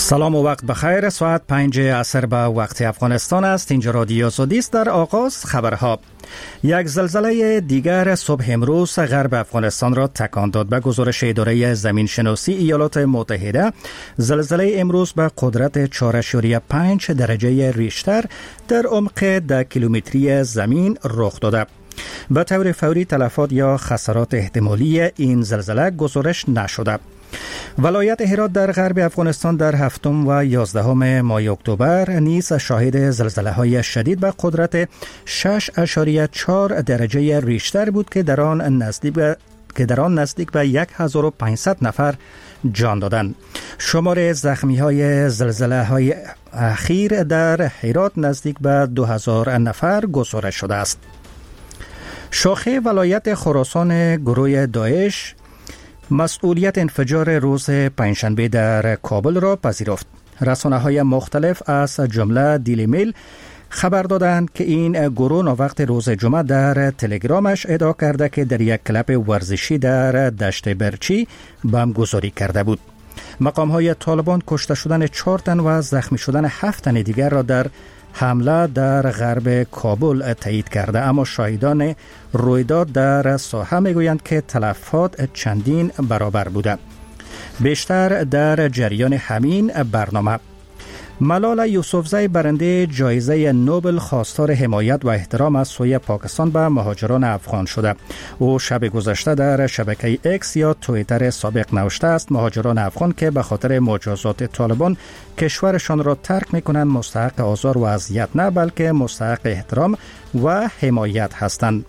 سلام و وقت بخیر. ساعت 5 عصر به وقت افغانستان است. اینجا رادیو آزادی است. در آغاز خبرها. یک زلزله دیگر صبح امروز غرب افغانستان را تکان داد. به گزارش اداره زمین شناسی ایالات متحده، زلزله امروز به قدرت 4.5 درجه ریشتر در عمق 10 کیلومتری زمین رخ داده. به طور فوری تلفات یا خسارات احتمالی این زلزله گزارش نشده. ولایت هرات در غرب افغانستان در 7 و 11 ماه اکتبر نیز شاهد زلزله‌های شدید به قدرت 6.4 درجه ریشتر بود که در آن نزدیک به 1500 نفر جان دادند. شمار زخمی‌های زلزله‌های اخیر در هرات نزدیک به 2000 نفر گزارش شده است. شاخه ولایت خراسان گروه داعش مسئولیت انفجار روز پنجشنبه در کابل را پذیرفت. رسانه‌های مختلف از جمله دیلی میل خبر دادند که این گروه ناوقت روز جمعه در تلگرامش ادعا کرده که در یک کلب ورزشی در دشت برچی بمبگذاری کرده بود. مقام‌های طالبان کشته شدن 4 تن و زخمی شدن 7 تن دیگر را در حمله در غرب کابل تایید کرده، اما شاهدان رویداد در ساحه میگویند که تلفات چندین برابر بوده. بیشتر در جریان همین برنامه. ملال یوسفزی برنده جایزه نوبل خواستار حمایت و احترام از سوی پاکستان به مهاجران افغان شده. او شب گذشته در شبکه اکس یا توییتر سابق نوشته است مهاجران افغان که به خاطر مجازات طالبان کشورشان را ترک می‌کنند مستحق آزار و اذیت نه، بلکه مستحق احترام و حمایت هستند.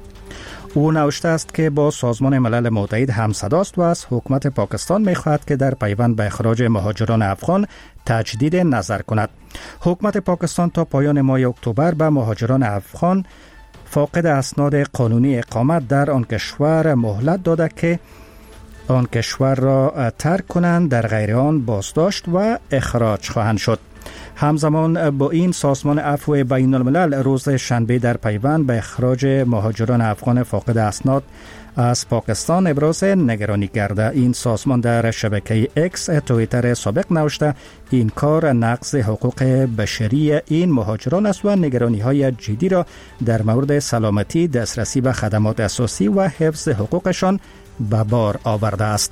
او نوشته است که با سازمان ملل متحد همصداست و از حکومت پاکستان می‌خواهد که در پیوند به اخراج مهاجران افغان تجدید نظر کند. حکومت پاکستان تا پایان ماه اکتبر به مهاجران افغان فاقد اسناد قانونی اقامت در آن کشور مهلت داده که آن کشور را ترک کنند، در غیر آن بازداشت و اخراج خواهند شد. همزمان با این سازمان عفو بین الملل روز شنبه در پیوند به اخراج مهاجران افغان فاقد اسناد از پاکستان ابراز نگرانی کرده. این سازمان در شبکه اکس توییتر سابق نوشته این کار نقض حقوق بشری این مهاجران است و نگرانی‌های جدی را در مورد سلامتی، دسترسی به خدمات اساسی و حفظ حقوقشان به بار آورده است.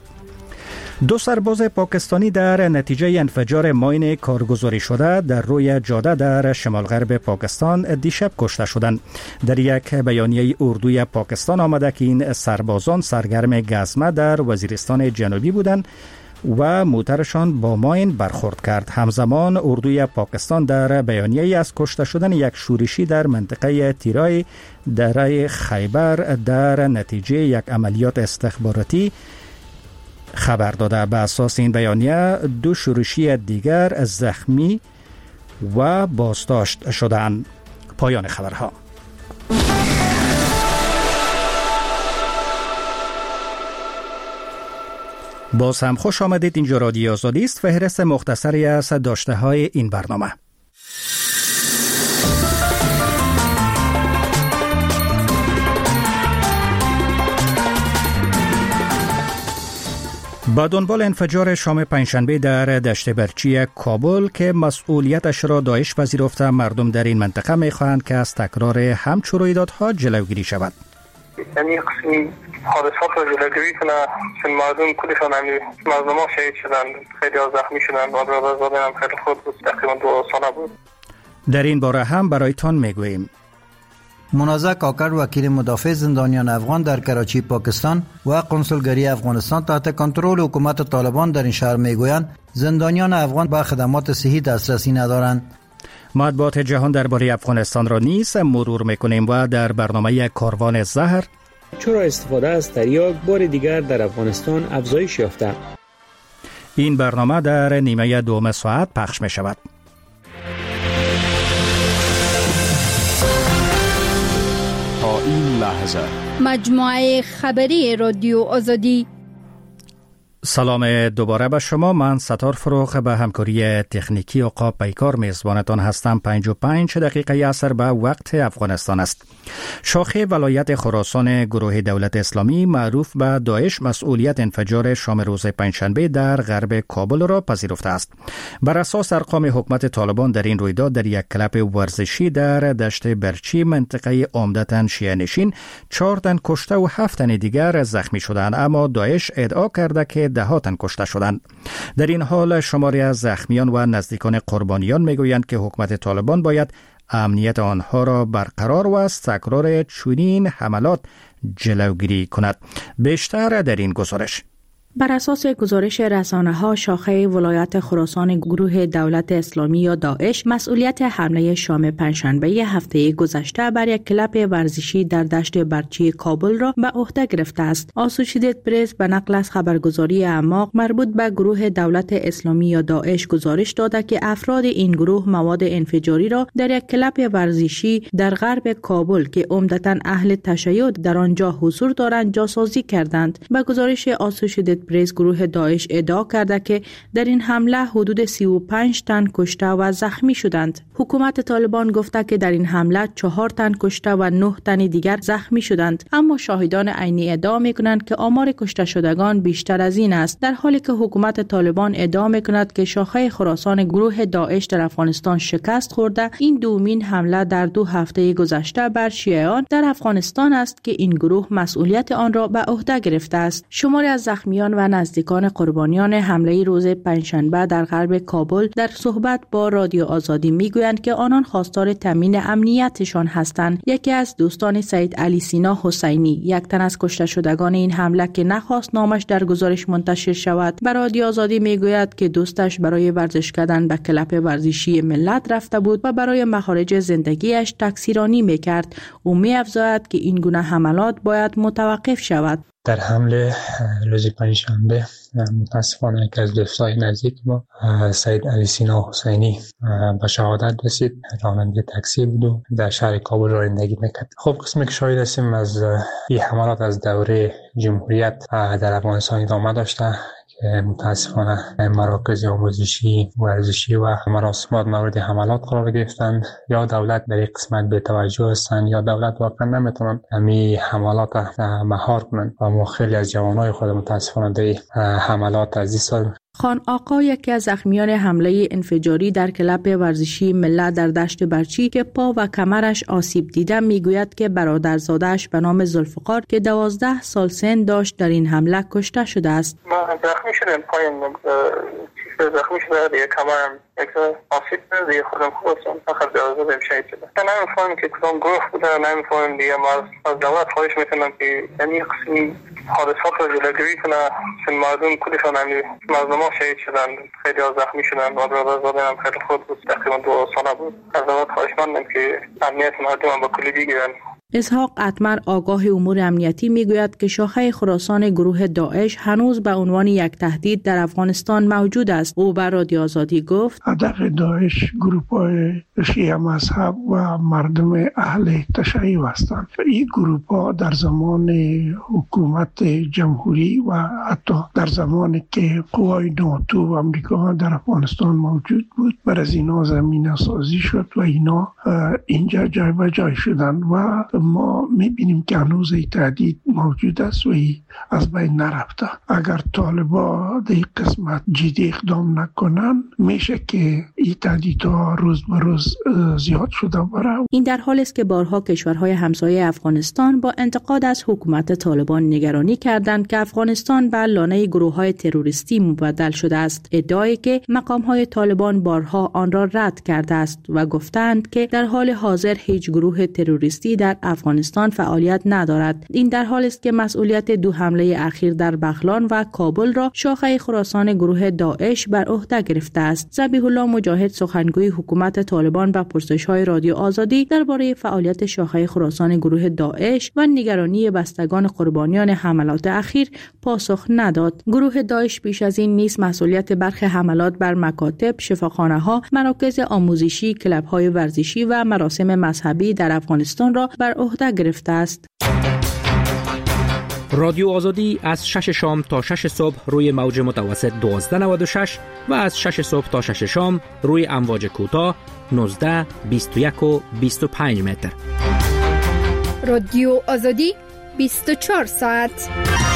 2 سرباز پاکستانی در نتیجه انفجار ماین کارگزاری شده در روی جاده در شمال غرب پاکستان دیشب کشته شدند. در یک بیانیه اردوی پاکستان آمده که این سربازان سرگرم گزمه در وزیرستان جنوبی بودند و موترشان با ماین برخورد کرد. همزمان اردوی پاکستان در بیانیه از کشته شدن یک شورشی در منطقه تیرای دره خیبر در نتیجه یک عملیات استخباراتی خبر داده. به اساس این بیانیه 2 شورشی دیگر زخمی و بازداشت شدند. پایان خبرها. باز هم خوش آمدید. اینجا رادیو آزادی است. فهرست مختصری از داشته های این برنامه. با دنبال انفجار شام پنجشنبه در دشت برچی کابل که مسئولیتش را داعش پذیرفته، مردم در این منطقه می‌خواهند که از تکرار همچون رویدادها جلوگیری شود. یعنی قسمی حادثات را جلوگیری کنه، چون مردم کلشان مظلومان شهید شدند، خیلی زخمی شدند و برادرزاده هم خیلی خود بود، تقریبا 2 ساله بود. در این باره هم برایتان میگوییم. منازع کاکر وکیل مدافع زندانیان افغان در کراچی پاکستان و قنسولگری افغانستان تحت کنترل حکومت طالبان در این شهر میگویند زندانیان افغان به خدمات صحی دسترسی ندارند. مطبوعات جهان درباره افغانستان را نیز مرور میکنیم و در برنامه کاروان زهر چرا استفاده از تریاک بار دیگر در افغانستان افزایش یافته. این برنامه در نیمه دوم ساعت پخش می شود. این لحظه مجموعه خبری رادیو آزادی. سلام دوباره به شما. من ستار فروغ به همکاری تکنیکی عقاب پیکار میزبانتان هستم. 55 دقیقه عصر به وقت افغانستان است. شاخه ولایت خراسان گروه دولت اسلامی معروف به داعش مسئولیت انفجار شام روز پنجشنبه در غرب کابل را پذیرفته است. بر اساس ارقام حکومت طالبان در این رویداد در یک کلب ورزشی در دشت برچی منطقه عمدتاً شیعه نشین 4 تن کشته و 7 تن دیگر زخمی شدند، اما داعش ادعا کرده که 10 تن کشته شدند. در این حال شماری از زخمیان و نزدیکان قربانیان میگویند که حکومت طالبان باید امنیت آنها را برقرار و از تکرار چنین حملات جلوگیری کند. بیشتر در این گزارش. بر اساس گزارش رسانه‌ها، شاخه ولایت خراسان گروه دولت اسلامی یا داعش مسئولیت حمله شام پنجشنبه هفته گذشته بر یک کلب ورزشی در دشت برچی کابل را به عهده گرفته است. آسوشییتد پرس به نقل از خبرگزاری اعماق مربوط به گروه دولت اسلامی یا داعش گزارش داده که افراد این گروه مواد انفجاری را در یک کلب ورزشی در غرب کابل که عمدتاً اهل تشیع در آنجا حضور دارند جاسازی کردند. به گزارش آسوشییتد پرس، گروه داعش ادعا کرده که در این حمله حدود 35 تن کشته و زخمی شدند. حکومت طالبان گفته که در این حمله 4 تن کشته و 9 تن دیگر زخمی شدند، اما شاهدان عینی ادعا می‌کنند که آمار کشته شدگان بیشتر از این است، در حالی که حکومت طالبان ادعا می‌کند که شاخه خراسان گروه داعش در افغانستان شکست خورده. این دومین حمله در 2 هفته گذشته بر شیعیان در افغانستان است که این گروه مسئولیت آن را به عهده گرفته است. شماری از زخمیان و نزدیکان قربانیان حمله روز پنجشنبه در غرب کابل در صحبت با رادیو آزادی میگویند که آنان خواستار تامین امنیتشان هستند. یکی از دوستان سید علی سینا حسینی، یک تن از کشته شدگان این حمله که نخواست نامش در گزارش منتشر شود، به رادیو آزادی میگوید که دوستش برای ورزش کردن به کلب ورزشی ملت رفته بود و برای مخارج زندگیش تکثیرانی میکرد. او می‌افزاید که این گونه حملات باید متوقف شود. در حمله روز پنجشنبه متاسفانه که از دوستای نزدیک ما سید علی سینا حسینی به شهادت رسید. راننده تاکسی بود و در شهر کابل رانندگی میکرد. خب قسمی که شاهد هستیم از این حملات از دوره جمهوریت در افغانستان ادامه داشته که متاسفانه مراکز آموزشی، ورزشی و مراسمات مورد حملات قرار گرفتند. یا دولت در این قسمت بی توجه هستند یا دولت واقعا نمیتونن همین حملات مهار کنند و ما خیلی از جوانای خود متاسفانه در حملات از این سال. خان آقا، یکی از زخمیان حمله انفجاری در کلب ورزشی ملت در دشت برچی که پا و کمرش آسیب دیده، میگوید که برادرزاده‌اش به نام ذوالفقار که 12 سال سن داشت در این حمله کشته شده است. من زخمی شدم، پایم زخمی شده، دیگه کمرم آسیب دیگه خودم خوبستم، فقط بیازادم شهید شده. من نمیفهمم که کدام گروه بوده، نمیفهمم دیگه. ما از دولت خواهش میکنم که یعنی قسمی حادثات رو جلوگیری کنه، چون مردم کلشان مظلومان شهید شدن، خیلی زخمی شدن و برادرزاده هم خیلی خود بود، تقریبا 2 ساله بود. از دولت خواهش میکنم که امنیت مردم هم با کلی بگیرن. اسحاق اتمر، آگاه امور امنیتی، میگوید که شاخه خراسان گروه داعش هنوز به عنوان یک تهدید در افغانستان موجود است. او بر رادیو آزادی گفت: هدف داعش گروه‌های شیعه مذهب و مردم اهل تشیع هستند. این گروه‌ها در زمان حکومت جمهوری و حتی در زمانی که قوای ناتو و آمریکا در افغانستان موجود بود، بر از اینا زمینه سازی شد و اینا اینجا جای به جای شدن و ما میبینیم که هنوز این تهدید موجود است و از بین نرفته. اگر طالبا در این قسمت جدی اقدام نکنن، میشه که این تهدیدها روز به روز زیاد شده بره. این در حالی است که بارها کشورهای همسایه افغانستان با انتقاد از حکومت طالبان نگرانی کردند که افغانستان به لانه گروه‌های تروریستی مبدل شده است. ادعایی که مقام‌های طالبان بارها آن را رد کرده است و گفتند که در حال حاضر هیچ گروه تروریستی در افغانستان فعالیت ندارد. این در حالی است که مسئولیت 2 حمله اخیر در بغلان و کابل را شاخه خراسان گروه داعش بر عهده گرفته است. ذبیح الله مجاهد، سخنگوی حکومت طالبان، به پرسش‌های رادیو آزادی درباره فعالیت شاخه خراسان گروه داعش و نگرانی بستگان قربانیان حملات اخیر پاسخ نداد. گروه داعش پیش از این نیز مسئولیت برخی حملات بر مکاتب، شفاخانه‌ها، مراکز آموزشی، کلب‌های ورزشی و مراسم مذهبی در افغانستان را بر عهده گرفته است. رادیو آزادی از 6 شام تا 6 صبح روی موج متوسط 1296 و از 6 صبح تا 6 شام روی امواج کوتاه 19 21 و 25 متر. رادیو آزادی 24 ساعت.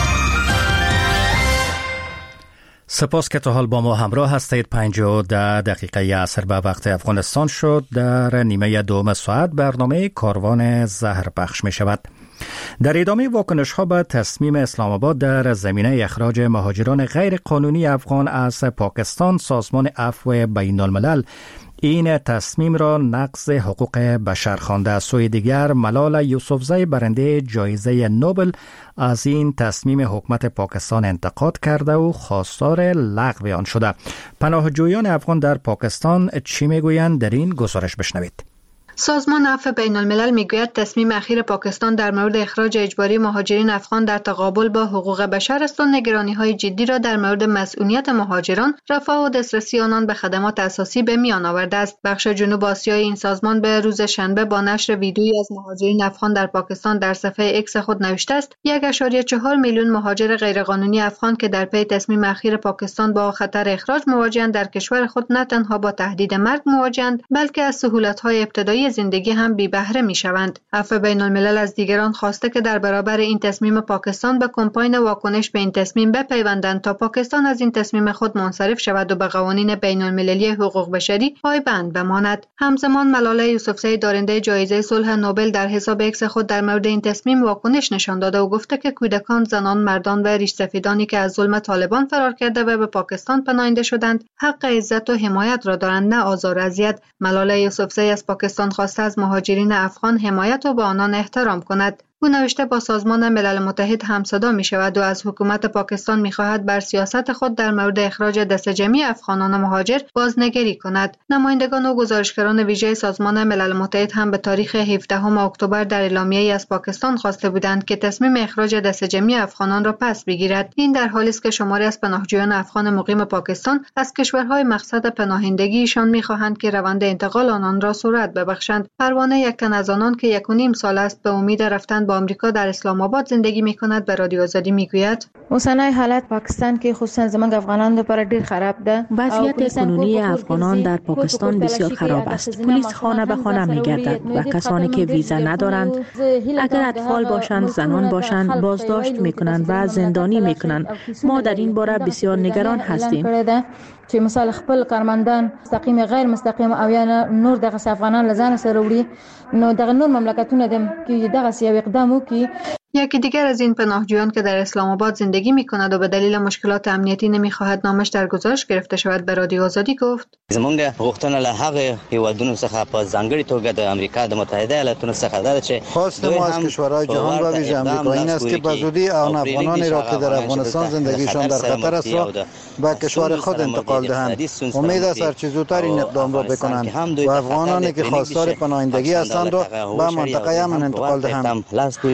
سپاس که تا حال با ما همراه هستید. 5:10 دقیقه عصر به وقت افغانستان شد. در نیمه دوم ساعت برنامه کاروان زهر پخش می شود. در ادامه واکنش ها به تصمیم اسلام آباد در زمینه اخراج مهاجران غیر قانونی افغان از پاکستان، سازمان عفو بین الملل این تصمیم را نقض حقوق بشر خوانده. از سوی دیگر ملال یوسفزی برنده جایزه نوبل از این تصمیم حکومت پاکستان انتقاد کرده و خواستار لغو آن شده. پناهجویان افغان در پاکستان چی میگویند؟ در این گزارش بشنوید. سازمان عفو بین الملل میگوید تصمیم اخیر پاکستان در مورد اخراج اجباری مهاجرین افغان در تقابل با حقوق بشر است و نگرانی‌های جدی را در مورد مسئولیت مهاجران، رفاه و دسترسی آنان به خدمات اساسی به میان آورده است. بخش جنوب آسیایی این سازمان به روز شنبه با نشر ویدیویی از مهاجرین افغان در پاکستان در صفحه ایکس خود نوشته است 1.4 میلیون مهاجر غیرقانونی افغان که در پی تصمیم اخیر پاکستان با خطر اخراج مواجهند در کشور خود نه تنها با تهدید مرگ مواجهند بلکه از سهولت‌های ابتدایی زندگی هم بی بهره می شوند. عفو بین الملل از دیگران خواسته که در برابر این تصمیم پاکستان به کمپاین واکنش به این تصمیم بپیوندند تا پاکستان از این تصمیم خود منصرف شود و به قوانین بین المللی حقوق بشری پایبند بماند. همزمان ملاله یوسفزی دارنده جایزه صلح نوبل در حساب ایکس خود در مورد این تصمیم واکنش نشان داده و گفته که کودکان، زنان، مردان و ریش سفیدانی که از ظلم طالبان فرار کرده و به پاکستان پناهنده شدند حق عزت و حمایت را دارند، نه آزار و اذیت. ملاله یوسفزی از پاکستان خواسته از مهاجرین افغان حمایت و به آنان احترام کند. او نوشته با سازمان ملل متحد همصدا می شود و از حکومت پاکستان می خواهد بر سیاست خود در مورد اخراج دست جمعی افغانان مهاجر بازنگری کند. نمایندگان و گزارشگران ویژه سازمان ملل متحد هم به تاریخ 17 اکتبر در اعلامیه‌ای از پاکستان خواسته بودند که تصمیم اخراج دست جمعی افغانان را پس بگیرد. این در حالی است که شماری از پناهجویان افغان مقیم پاکستان از کشورهای مقصد پناهندگیشان می خواهند که روند انتقال آنان را سرعت ببخشند. پروانه، یک تن از آنان که 1.5 سال است به امید رفتن با آمریکا در اسلام آباد زندگی می‌کند به رادیو آزادی میگوید اوسنای حالت پاکستان که خصوصا زمان افغانان لپاره ډیر خراب ده. وضعیت کنونی افغانان در پاکستان بسیار خراب است. پلیس خانه به خانه می‌گردد و کسانی که ویزا ندارند، اگر اطفال باشند، زنان باشند، بازداشت می‌کنند و زندانی می‌کنند. ما در این باره بسیار نگران هستیم. چې مثال خپل کارمندان مستقیم غیر مستقیم او یا نور دغه افغانان لزان سره وړي نو دغه نور مملکتونه دم کې دغه یو اقدام وکړي. یکی دیگر از این پناهجویان که در اسلام آباد زندگی می‌کند و به دلیل مشکلات امنیتی نمی‌خواهد نامش در گزارش گرفته شود به رادیو آزادی گفت: زمونږ غوښتنه له هغه هیوادونو څخه په ځانګړي توګه د امریکا د متحده ایالاتونو څخه ده چې خواست ما از کشورهای جهان و ویژه آمریکا این است که به زودی آن افغانانی را که در افغانستان زندگیشان در خطر است را به کشور خود انتقال دهند. امید است هرچه زودتر این اقدام را بکنند و افغانانی که خواستار پناهندگی هستند را به منطقه امن انتقال دهند.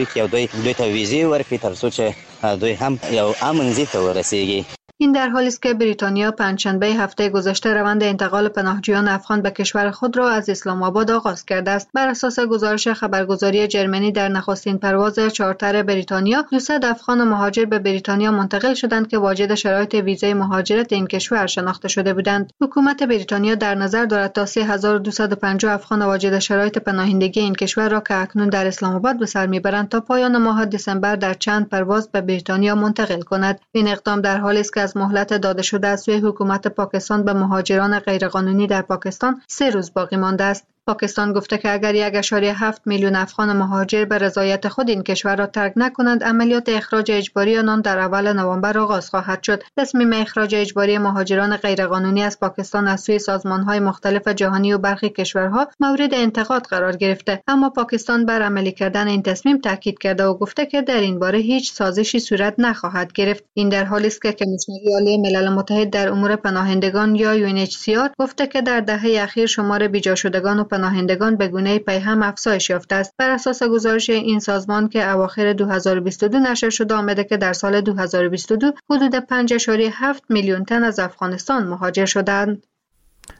این در حالی است که بریتانیا پنجشنبه هفته گذشته روند انتقال پناهجویان افغان به کشور خود را از اسلام آباد آغاز کرده است. بر اساس گزارش خبرگزاری جرمنی در نخستین پرواز چارتر بریتانیا 200 افغان مهاجر به بریتانیا منتقل شدند که واجد شرایط ویزای مهاجرت این کشور شناخته شده بودند. حکومت بریتانیا در نظر دارد تا 3250 افغان واجد شرایط پناهندگی این کشور را که اکنون در اسلام آباد به سر میبرند تا پایان ماه دسامبر در چند پرواز به بریتانیا منتقل کند. این اقدام در حالی است که از مهلت داده شده از سوی حکومت پاکستان به مهاجران غیرقانونی در پاکستان 3 روز باقی مانده است. پاکستان گفته که اگر 1.7 میلیون افغان مهاجر به رضایت خود این کشور را ترک نکنند، عملیات اخراج اجباری آنان در اول نوامبر آغاز خواهد شد. تصمیم اخراج اجباری مهاجران غیرقانونی از پاکستان از سوی سازمان‌های مختلف جهانی و برخی کشورها مورد انتقاد قرار گرفته، اما پاکستان بر عملی کردن این تصمیم تاکید کرده و گفته که در این باره هیچ سازشی صورت نخواهد گرفت. این در حالی است که کمیسیون عالی ملل متحد در امور پناهندگان یا UNHCR گفته که در دهه اخیر شمار بیجا شدگان و پناهندگان به گونه پیهم افزایش یافته است. بر اساس گزارش این سازمان که اواخر 2022 نشر شده آمده که در سال 2022 حدود 5.7 میلیون تن از افغانستان مهاجر شدند.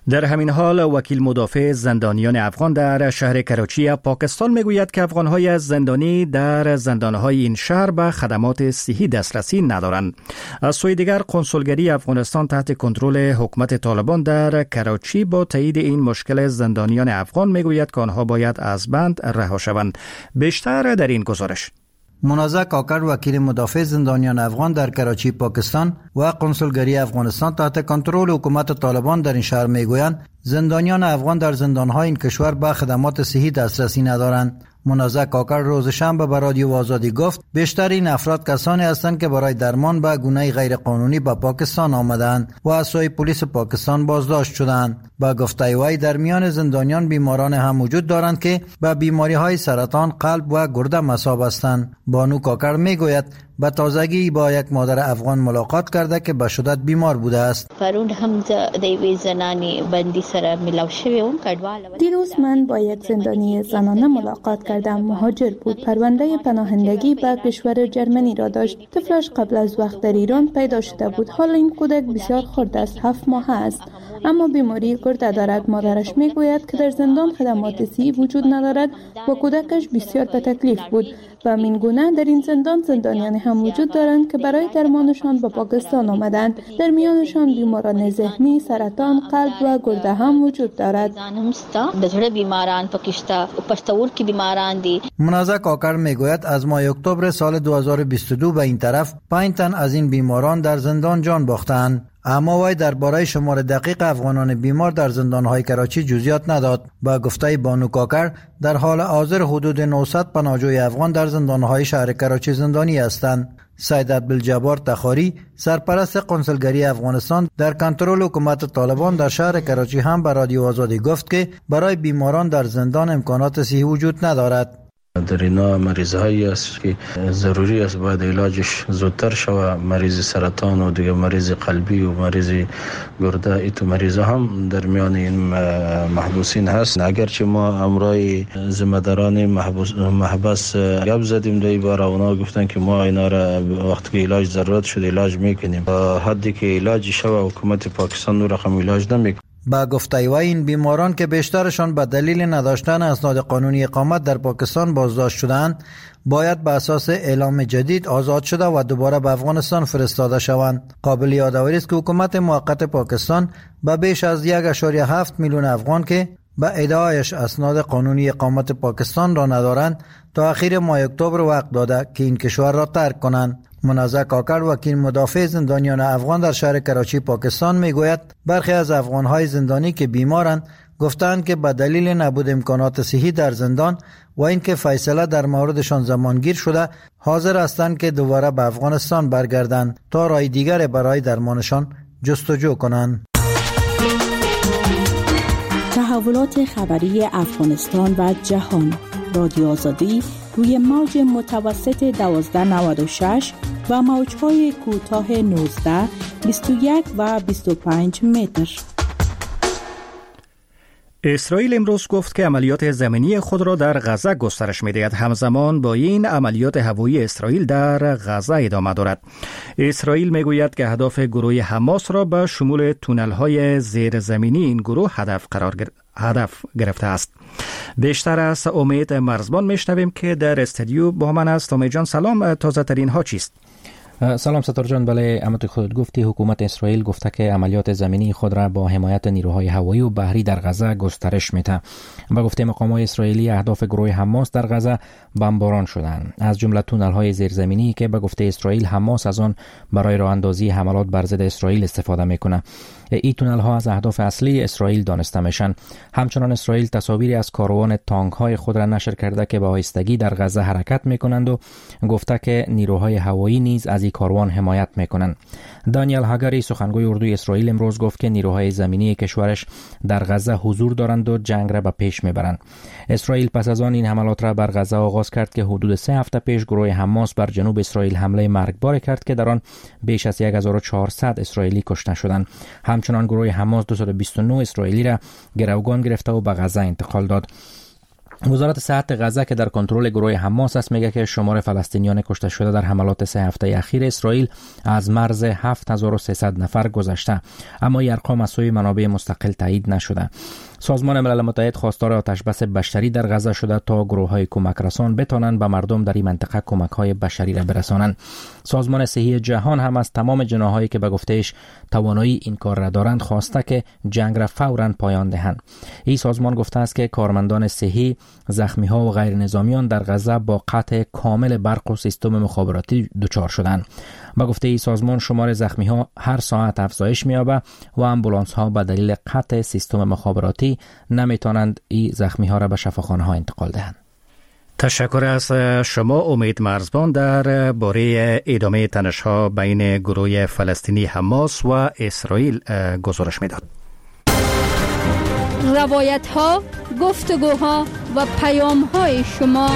در همین حال وکیل مدافع زندانیان افغان در شهر کراچی پاکستان میگوید که افغانهای زندانی در زندانهای این شهر به خدمات صحی دسترسی ندارند. از سوی دیگر کنسولگری افغانستان تحت کنترل حکومت طالبان در کراچی با تایید این مشکل زندانیان افغان میگوید که آنها باید از بند رها شوند. بیشتر در این گزارش. منازع کاکر وکیل مدافع زندانیان افغان در کراچی پاکستان و کنسولگری افغانستان تحت کنترل حکومت طالبان در این شهر میگویند زندانیان افغان در زندانهای این کشور به خدمات صحی دسترسی ندارند. منازع کاکر روز شنبه به رادیو آزادی گفت بیشتر این افراد کسانی هستند که برای درمان به گونه غیر قانونی به پاکستان آمدند و از سوی پلیس پاکستان بازداشت شدند. با گفته وی در میان زندانیان بیماران هم وجود دارند که به بیماری های سرطان قلب و گرده مصاب هستند. بانو کاکر میگوید به تازگی با یک مادر افغان ملاقات کرده که به شدت بیمار بوده است. پرون هم د زنانی بندی سره ملاو شوم. دیروز من با یک زندانی زنانه ملاقات کردم. مهاجر بود. پرونده پناهندگی به کشور جرمنی را داشت. طفلش قبل از وقت در ایران پیدا شده بود. حال این کودک بسیار خرد است. 7 ماه است. اما بیماری گرده دارد. مادرش میگوید که در زندان خدمات صحی وجود ندارد و کودکش بسیار به تکلیف بود. و همین گونه در این زندان زندانیانی هم وجود دارند که برای درمانشان به پاکستان آمدند. در میانشان بیماران ذهنی، سرطان قلب و گرده هم وجود دارد. منازع کاکر میگوید از ماه اکتبر سال 2022 به این طرف 5 تن از این بیماران در زندان جان باختند. اما وی درباره شمار دقیق افغانان بیمار در زندانهای کراچی جزئیات نداد. با گفته بانو کاکر در حال حاضر حدود 900 پناهجوی افغان در زندانهای شهر کراچی زندانی هستند. سید عبدالجبار تخاری سرپرست کنسولگری افغانستان در کنترل حکومت طالبان در شهر کراچی هم به رادیو آزادی گفت که برای بیماران در زندان امکانات صحی وجود ندارد. در اینا مریض هایی است که ضروری است باید علاجش زودتر شود. مریض سرطان و دیگه مریض قلبی و مریض گرده، ایتو مریض هم در میان این محبوسین هست. اگرچه ما امرای ذمه‌داران محبس گپ زدیم دوی بار، اونا گفتن که ما اینا را وقتی که علاج ضرورت شده علاج میکنیم. حدی که علاج شود حکومت پاکستان نو رقم علاج نمیکنه. با گفته وی این بیماران که بیشترشان به دلیل نداشتن اسناد قانونی اقامت در پاکستان بازداشت شدند باید به اساس اعلام جدید آزاد شده و دوباره به افغانستان فرستاده شوند. قابل یادآوری است که حکومت موقت پاکستان به بیش از 1.7 میلیون افغان که به ادعایش اسناد قانونی اقامت پاکستان را ندارند تا اخیر ماه اکتبر وقت داده که این کشور را ترک کنند. منازع کاکر وکیل مدافع زندانیان افغان در شهر کراچی پاکستان میگوید برخی از افغانهای زندانی که بیمارند گفتند که به دلیل نبود امکانات صحی در زندان و اینکه فیصله در موردشان زمانگیر شده حاضر هستند که دوباره به افغانستان برگردند تا راه دیگر برای درمانشان جستجو کنند. تحولات خبری افغانستان و جهان. رادیو آزادی روی موج متوسط 1296 و موج‌های کوتاه 19، 21 و 25 متر. اسرائیل امروز گفت که عملیات زمینی خود را در غزه گسترش می‌دهد. همزمان با این عملیات هوایی اسرائیل در غزه ادامه دارد. اسرائیل میگوید که هدف گروه حماس را به شمول تونل‌های زیرزمینی این گروه هدف گرفته است. بیشتر از امید مرزبان میشنویم که در استودیو با من است. امید جان سلام، تازه ترین ها چیست؟ سلام ستار جان. بله، همونطور خودت گفتی حکومت اسرائیل گفته که عملیات زمینی خود را با حمایت نیروهای هوایی و بحری در غزه گسترش میده. با گفته مقامات اسرائیلی اهداف گروه حماس در غزه بمباران شدند، از جمله تونل‌های زیرزمینی که به گفته اسرائیل حماس از آن برای راه اندازی حملات بر ضد اسرائیل استفاده میکنه. این تونل ها از اهداف اصلی اسرائیل دانسته میشن. همچنان اسرائیل تصاویری از کاروان تانک های خود را نشر کرده که با آهستگی در غزه حرکت میکنند و گفته که نیروهای هوایی نیز از این کاروان حمایت میکنند. دانیل هاگاری سخنگوی اردوی اسرائیل امروز گفت که نیروهای زمینی کشورش در غزه حضور دارند و جنگ را به پیش میبرند. اسرائیل پس از آن این حملات را بر غزه آغاز کرد که حدود 3 هفته پیش گروه حماس بر جنوب اسرائیل حمله مرگبار کرد که در آن بیش از 1400 اسرائیلی کشته شدند. همچنان گروه حماس 229 اسرائیلی را گروگان گرفته و به غزه انتقال داد. وزارت صحت غزه که در کنترل گروه حماس است میگه که شمار فلسطینیان کشته شده در حملات 3 هفته اخیر اسرائیل از مرز 7300 نفر گذشته، اما این ارقام از سوی منابع مستقل تایید نشده. سازمان ملل متحد خواستار آتش بس بشری در غزه شده تا گروه‌های کمک رسان بتوانند به مردم در این منطقه کمک‌های بشری را برسانند. سازمان صحی جهان هم از تمام جناحایی که به گفتهش توانایی این کار را دارند خواسته که جنگ را فوراً پایان دهند. این سازمان گفته است که کارمندان صحی، زخمی‌ها و غیر نظامیان در غزه با قطع کامل برق و سیستم مخابراتی دچار شدند. با گفته این سازمان شمار زخمی‌ها هر ساعت افزایش می‌یابد و آمبولانس‌ها به دلیل قطع سیستم مخابراتی نمی‌توانند این زخمی‌ها را به شفاخانه‌ها انتقال دهند. تشکر از شما امید مرزبان در باره ادامه تنش‌ها بین گروه فلسطینی حماس و اسرائیل گزارش می‌داد. روایت‌ها، گفتگوها و پیام‌های شما.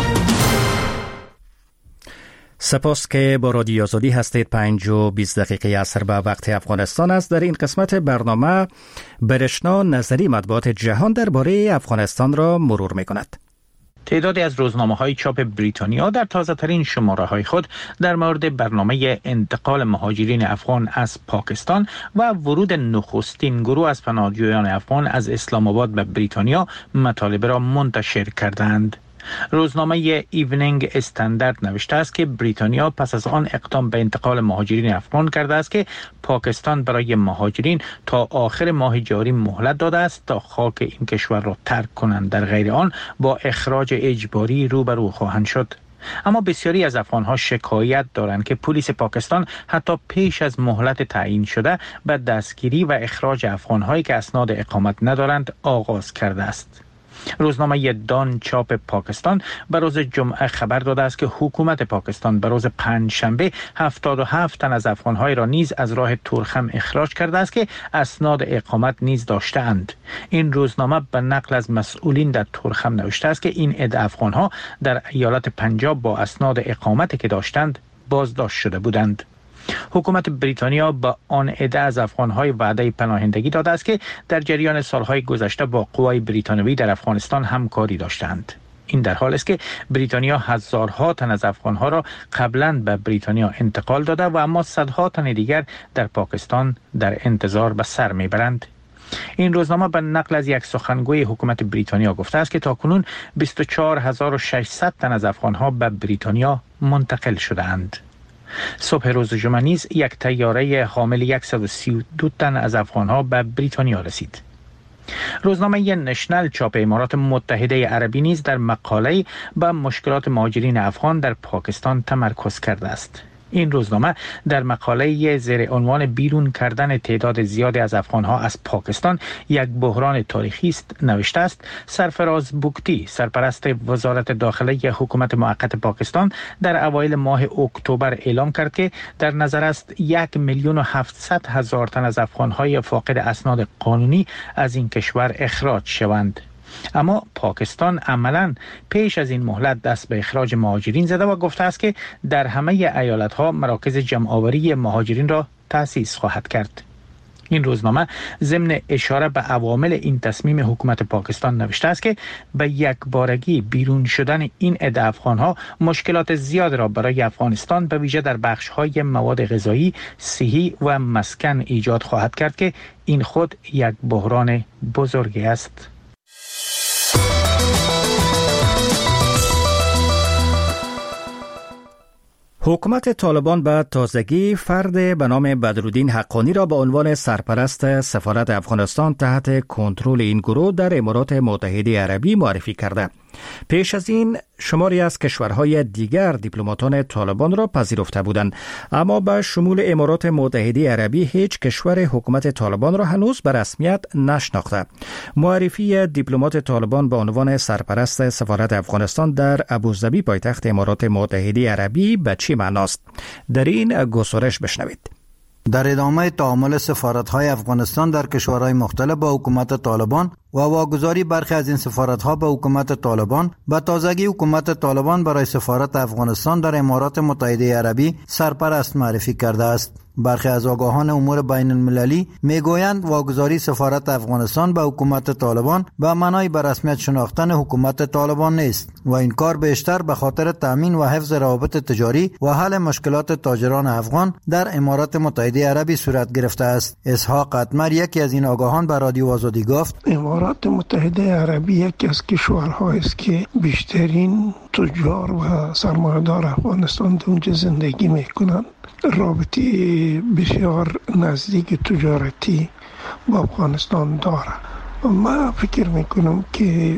سپاس که با رادیو آزادی هستید. 5:20 عصر به وقت افغانستان است. در این قسمت برنامه برشنا نظری مطبوعات جهان درباره افغانستان را مرور می‌کند. تعدادی از روزنامه‌های چاپ بریتانیا در تازه‌ترین شماره‌های خود در مورد برنامه انتقال مهاجرین افغان از پاکستان و ورود نخستین گروه از پناهجویان افغان از اسلام آباد به بریتانیا مطالب را منتشر کردند. روزنامه ایونینگ استاندارد نوشته است که بریتانیا پس از آن اقدام به انتقال مهاجرین افغان کرده است که پاکستان برای مهاجرین تا آخر ماه جاری مهلت داده است تا خاک این کشور را ترک کنند، در غیر آن با اخراج اجباری روبرو خواهند شد. اما بسیاری از افغانها شکایت دارند که پلیس پاکستان حتی پیش از مهلت تعیین شده به دستگیری و اخراج افغانهایی که اسناد اقامت ندارند آغاز کرده است. روزنامه دان چاپ پاکستان به روز جمعه خبر داده است که حکومت پاکستان به روز پنجشنبه 77 تن از افغانهای را نیز از راه تورخم اخراج کرده است که اسناد اقامت نیز داشتند. این روزنامه به نقل از مسئولین در تورخم نوشته است که این عده افغانها در ایالت پنجاب با اسناد اقامتی که داشتند بازداشت شده بودند. حکومت بریتانیا با آن عده از افغانهای وعده پناهندگی داده است که در جریان سالهای گذشته با قوای بریتانیایی در افغانستان همکاری داشتند. این در حال است که بریتانیا هزارها تن از افغانها را قبلا به بریتانیا انتقال داده و اما صدها تن دیگر در پاکستان در انتظار به سر میبرند. این روزنامه به نقل از یک سخنگوی حکومت بریتانیا گفته است که تاکنون 24600 تن از افغانها به بریتانیا منتقل شده‌اند. صبح روز جمعه نیز یک طیاره حامل 132 تن از افغانها به بریتانیا رسید. روزنامه نشنل چاپ امارات متحده عربی نیز در مقاله به مشکلات مهاجرین افغان در پاکستان تمرکز کرده است. این روزنامه در مقاله زیر عنوان بیرون کردن تعداد زیادی از افغانها از پاکستان یک بحران تاریخی است نوشته است سرفراز بوکتی، سرپرست وزارت داخله حکومت موقت پاکستان، در اوایل ماه اکتبر اعلام کرد که در نظر است 1,700,000 تن از افغانهای فاقد اسناد قانونی از این کشور اخراج شوند. اما پاکستان عملاً پیش از این مهلت دست به اخراج مهاجرین زده و گفته است که در همه ایالت‌ها مراکز جمع‌آوری مهاجرین را تأسیس خواهد کرد. این روزنامه ضمن اشاره به عوامل این تصمیم حکومت پاکستان نوشته است که به یک بارگی بیرون شدن این عده افغانها مشکلات زیاد را برای افغانستان به ویژه در بخش‌های مواد غذایی، صحی و مسکن ایجاد خواهد کرد که این خود یک بحران بزرگی است. حکومت طالبان به تازگی فرد به نام بدرالدین حقانی را به عنوان سرپرست سفارت افغانستان تحت کنترل این گروه در امارات متحده عربی معرفی کرده. پیش از این شماری از کشورهای دیگر دیپلماتان طالبان را پذیرفته بودند، اما به شمول امارات متحده عربی هیچ کشور حکومت طالبان را هنوز به رسمیت نشناخته. معرفی دیپلمات طالبان به عنوان سرپرست سفارت افغانستان در ابوظبی پایتخت امارات متحده عربی به چه معناست؟ در این گزارش بشنوید. در ادامه تعامل سفارت‌های افغانستان در کشورهای مختلف با حکومت طالبان، و واگذاری برخی از این سفارت‌ها به حکومت طالبان به تازگی حکومت طالبان برای سفارت افغانستان در امارات متحده عربی سرپرست معرفی کرده است. برخی از آگاهان امور بین المللی میگویند واگذاری سفارت افغانستان به حکومت طالبان به معنای به رسمیت شناختن حکومت طالبان نیست و این کار بیشتر به خاطر تامین و حفظ روابط تجاری و حل مشکلات تاجران افغان در امارات متحده عربی صورت گرفته است. اسحاق اتمر، یکی از این آگاهان، به رادیو آزادی گفت: امارات متحده عربی یکی از کشورهایی است که بیشترین تجار و سرمایه‌دار افغانستان در اونجا زندگی میکنند. رابطه بسیار نزدیک تجارتی با افغانستان داره. من فکر میکنم که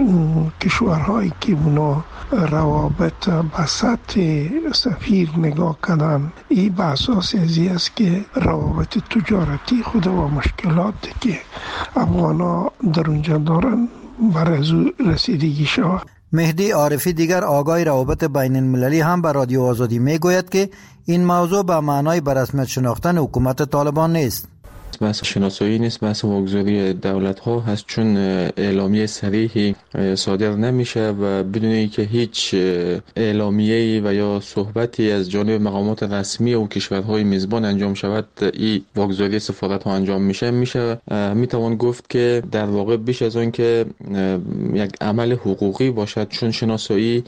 کشورهایی که اونا روابط به سطح سفیر نگاه کنن، این به اساس ازی است که روابط تجارتی خود و مشکلاتی که افغانا در اونجا دارن برای رسیدگی شود. مهدی عارفی، دیگر آگاه روابط بین المللی، هم به رادیو آزادی میگوید که این موضوع به معنای به رسمیت شناختن حکومت طالبان نیست. بحث شناسایی نیست، بحث واگذاری دولت ها هست، چون اعلامیه صریحی صادر نمیشه و بدون اینکه هیچ اعلامیه‌ای و یا صحبتی از جانب مقامات رسمی و کشورهای میزبان انجام شود، این واگذاری سفارت ها انجام میشه میتوان گفت که در واقع بیش از آن که یک عمل حقوقی باشد، چون شناسایی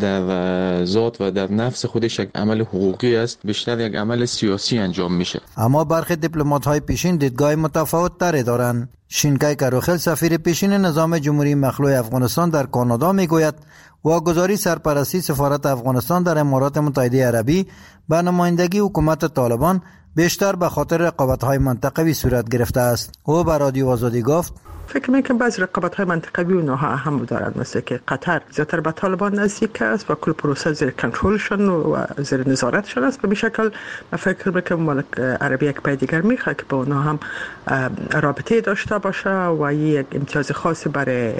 در ذات و در نفس خودش یک عمل حقوقی است، بیشتر یک عمل سیاسی انجام میشه. اما برخی دیپلمات های پیشین دیدگاه متفاوت تری دارند. شینکای کاروخل، سفیر پیشین نظام جمهوری مخلوع افغانستان در کانادا، میگوید واگذاری سرپرستی سفارت افغانستان در امارات متحده عربی به نمایندگی حکومت طالبان بیشتر به خاطر رقابت‌های منطقوی صورت گرفته است. او به رادیو آزادی گفت: فکر میکنم بعضی رقابت‌های منطقوی اونها اهم دارند، مثل که قطر زیادتر به طالبان نزدیک است و کل پروسه زیر کنترلشون و زیر نظارتشون است. به این شکل فکر میکنم مملکت عربی یک پای دیگر میخواد که با اونها هم رابطه داشته باشه و یک امتیاز خاصی برای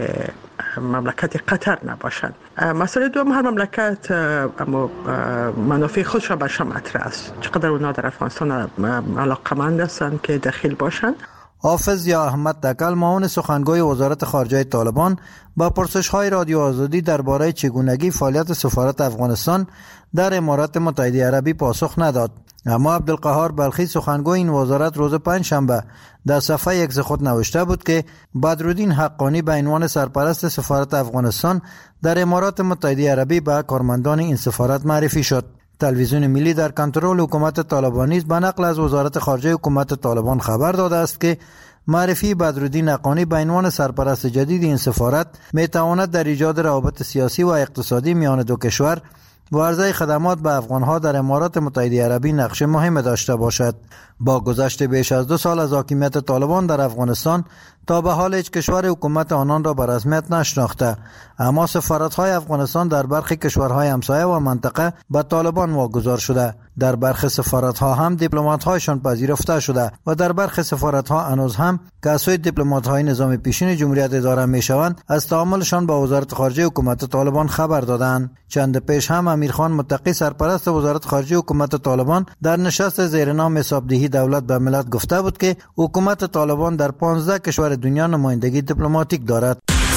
مملکت قطر نباشد. مسئله دوم، هر مملکت اما منافع خودش را برش مطرح است. چقدر اونها در افغانستان علاقمند هستند که دخیل باشند. حافظ یا احمد تکل، معاون سخنگوی وزارت خارجه طالبان، با پرسش‌های رادیو آزادی درباره چگونگی فعالیت سفارت افغانستان در امارات متحده عربی پاسخ نداد. اما عبدالقهار بلخی، سخنگوی این وزارت، روز پنجشنبه در صفحه ایکس خود نوشته بود که بدرالدین حقانی به عنوان سرپرست سفارت افغانستان در امارات متحده عربی به کارمندان این سفارت معرفی شد. تلویزیون ملی در کنترل حکومت طالبانی به نقل از وزارت خارجه حکومت طالبان خبر داده است که معرفی بدرالدین حقانی به عنوان سرپرست جدید این سفارت میتواند در ایجاد روابط سیاسی و اقتصادی میان دو کشور و عرضه خدمات به افغانها در امارات متحده عربی نقش مهم داشته باشد. با گذشت بیش از 2 سال از حاکمیت طالبان در افغانستان، تا به حال هیچ کشور حکومت آنان را به رسمیت نشناخته، اما سفارت‌های افغانستان در برخی کشورهای همسایه و منطقه به طالبان واگذار شده. در برخی سفارت‌ها هم دیپلمات‌هایشان پذیرفته شده و در برخی سفارت‌ها هنوز هم که از سوی دیپلمات‌های نظام پیشین جمهوریت اداره می‌شوند، از تعاملشان با وزارت خارجه حکومت طالبان خبر دادند. چند پیش هم امیرخان متقی، سرپرست وزارت خارجه حکومت طالبان، در نشست زیر نام حسابدهی دولت به ملت گفته بود که حکومت طالبان در 15 کشور دنیا نمایندگی دیپلماتیک دارد.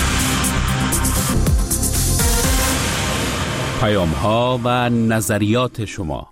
پیام‌ها و نظریات شما.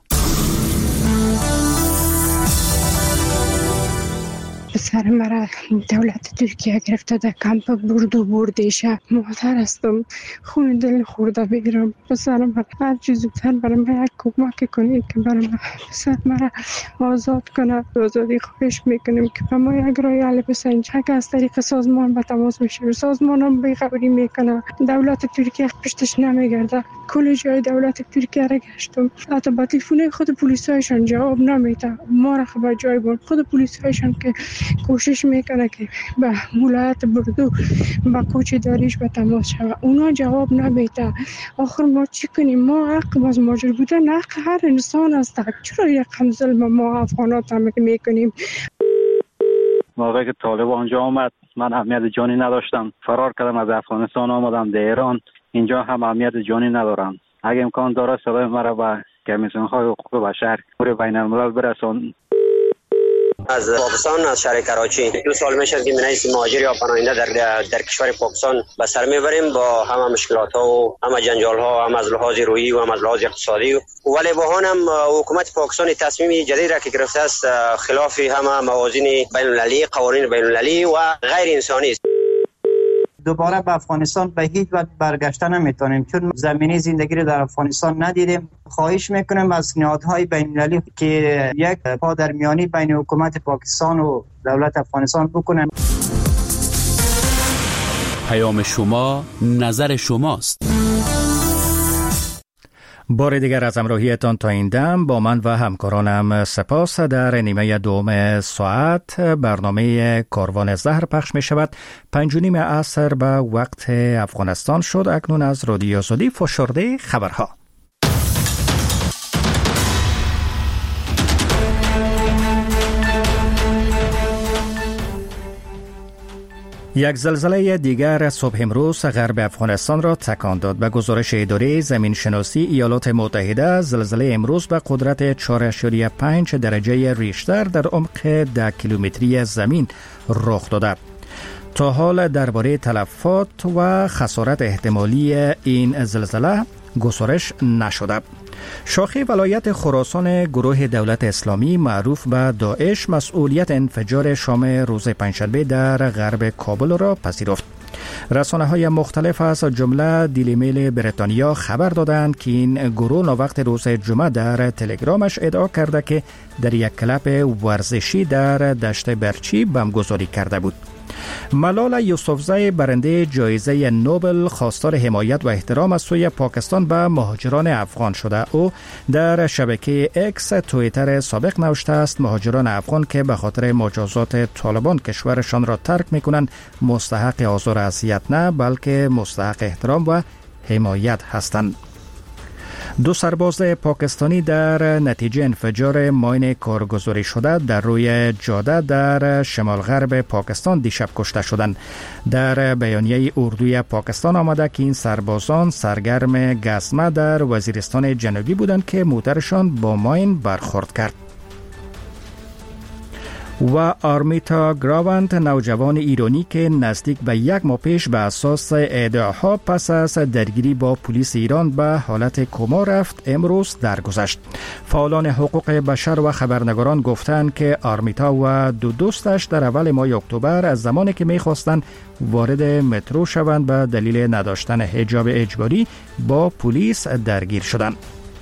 پسر مرا دولت ترکیه گرفته در کمپ بردیشه. مادر هستم، خون دل خورده بگیرم. پسر مرا هر چیز زودتر برای من یک کمک کنید که برای من پسر مرا آزاد کنه. آزادی خواهش میکنیم که به ما یک رای حل بسازید. چک از طریق سازمان به تماس میشه، سازمان هم بیخبری میکنه، دولت ترکیه پشتش نمیگرده. کل جای دولت ترکیه را گشتم، حتی با تلفن خود پلیسایشان جواب نمیده. ما را خبر جای بود خود پلیسایشان که کوشش میکنه که به ولایت بردو با کوچ داریش به تماس شود، اونا جواب نمیده. آخر ما چی کنیم؟ ما حق باز ماجر بودن حق هر انسان است. چرا یک هم ظلم ما افغانات هم میکنیم؟ موقعی که طالب آنجا آمد، من اهمیت جانی نداشتم، فرار کردم از افغانستان، آمدم در ایران. اینجا هم اهمیت جانی ندارم. اگه امکان داره صدای مرا به کمیسیون های حقوق بشر بین الملل برسون. از پاکستان، از شهر کراچی. 2 سال میشه که من مهاجر یا پناهنده در کشور پاکستان به سر میبریم با همه مشکلات ها و همه جنجال ها، هم از لحاظ روحی و هم از لحاظ اقتصادی. ولی با هم حکومت پاکستان تصمیم جدید را که گرفته است خلاف همه موازین بین المللی، قوانین بین المللی و غیر انسانی است. دوباره به افغانستان به هیچ وجه برگشته نمیتونیم چون زمینه زندگی رو در افغانستان ندیدیم. خواهش میکنیم از نهادهای بین المللی که یک پادرمیانی بین حکومت پاکستان و دولت افغانستان بکنن. پیام شما، نظر شماست. بار دیگر از همراهیتان تا این دم با من و همکارانم سپاس. در نیمه دوم ساعت برنامه کاروان زهر پخش می شود. 5:30 عصر به وقت افغانستان شد. اکنون از رادیو آزادی فشرده خبرها. یک زلزله دیگر صبح امروز غرب افغانستان را تکان داد. به گزارش اداره زمین شناسی ایالات متحده، زلزله امروز به قدرت 4.5 درجه ریشتر در عمق 10 کیلومتری زمین رخ داده. تا حال درباره تلفات و خسارت احتمالی این زلزله گزارش نشده. شاخه ولایت خراسان گروه دولت اسلامی معروف به داعش مسئولیت انفجار شام روز پنجشنبه در غرب کابل را پذیرفت. رسانه‌های مختلف از جمله دیلی میل بریتانیا خبر دادند که این گروه ناوقت روز جمعه در تلگرامش ادعا کرده که در یک کلب ورزشی در دشت برچی بمبگذاری کرده بود. ملال یوسفزی برنده جایزه نوبل خواستار حمایت و احترام از سوی پاکستان به مهاجران افغان شده. او در شبکه اکس توییتر سابق نوشته است مهاجران افغان که به خاطر مجازات طالبان کشورشان را ترک می‌کنند مستحق آزار و اذیت نه بلکه مستحق احترام و حمایت هستند. 2 سرباز پاکستانی در نتیجه انفجار ماین کارگزاری شده در روی جاده در شمال غرب پاکستان دیشب کشته شدند. در بیانیه اردوی پاکستان آمده که این سربازان سرگرم گزمه در وزیرستان جنوبی بودند که موترشان با ماین برخورد کرد. و آرمیتا گراوند، نوجوان ایرانی که نزدیک به 1 ماه پیش به اساس ادعاها پس از درگیری با پلیس ایران به حالت کما رفت، امروز درگذشت. فعالان حقوق بشر و خبرنگاران گفتند که آرمیتا و 2 دوستش در اول ماه اکتبر از زمانی که می‌خواستند وارد مترو شوند به دلیل نداشتن حجاب اجباری با پلیس درگیر شدند.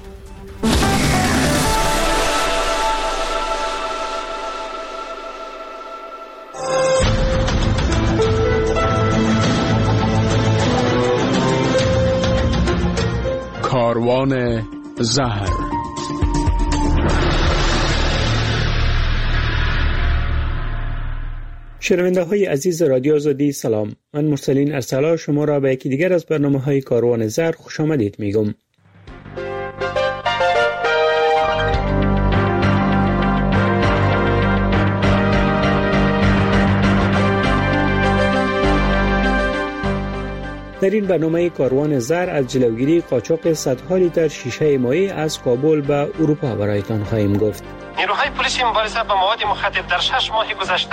کاروان زهر. شنونده های عزیز رادیو آزادی سلام. من مرسلین ارسلا شما را به یکی دیگر از برنامه های کاروان زهر خوش آمدید میگم. در این برنامه کاروان زر از جلوگیری قاچاق صدها لیتر شیشه مایع از کابل به اروپا برایتان خواهیم گفت. نیروهای پلیس مبارزه با مواد مخدر در 6 ماه گذشته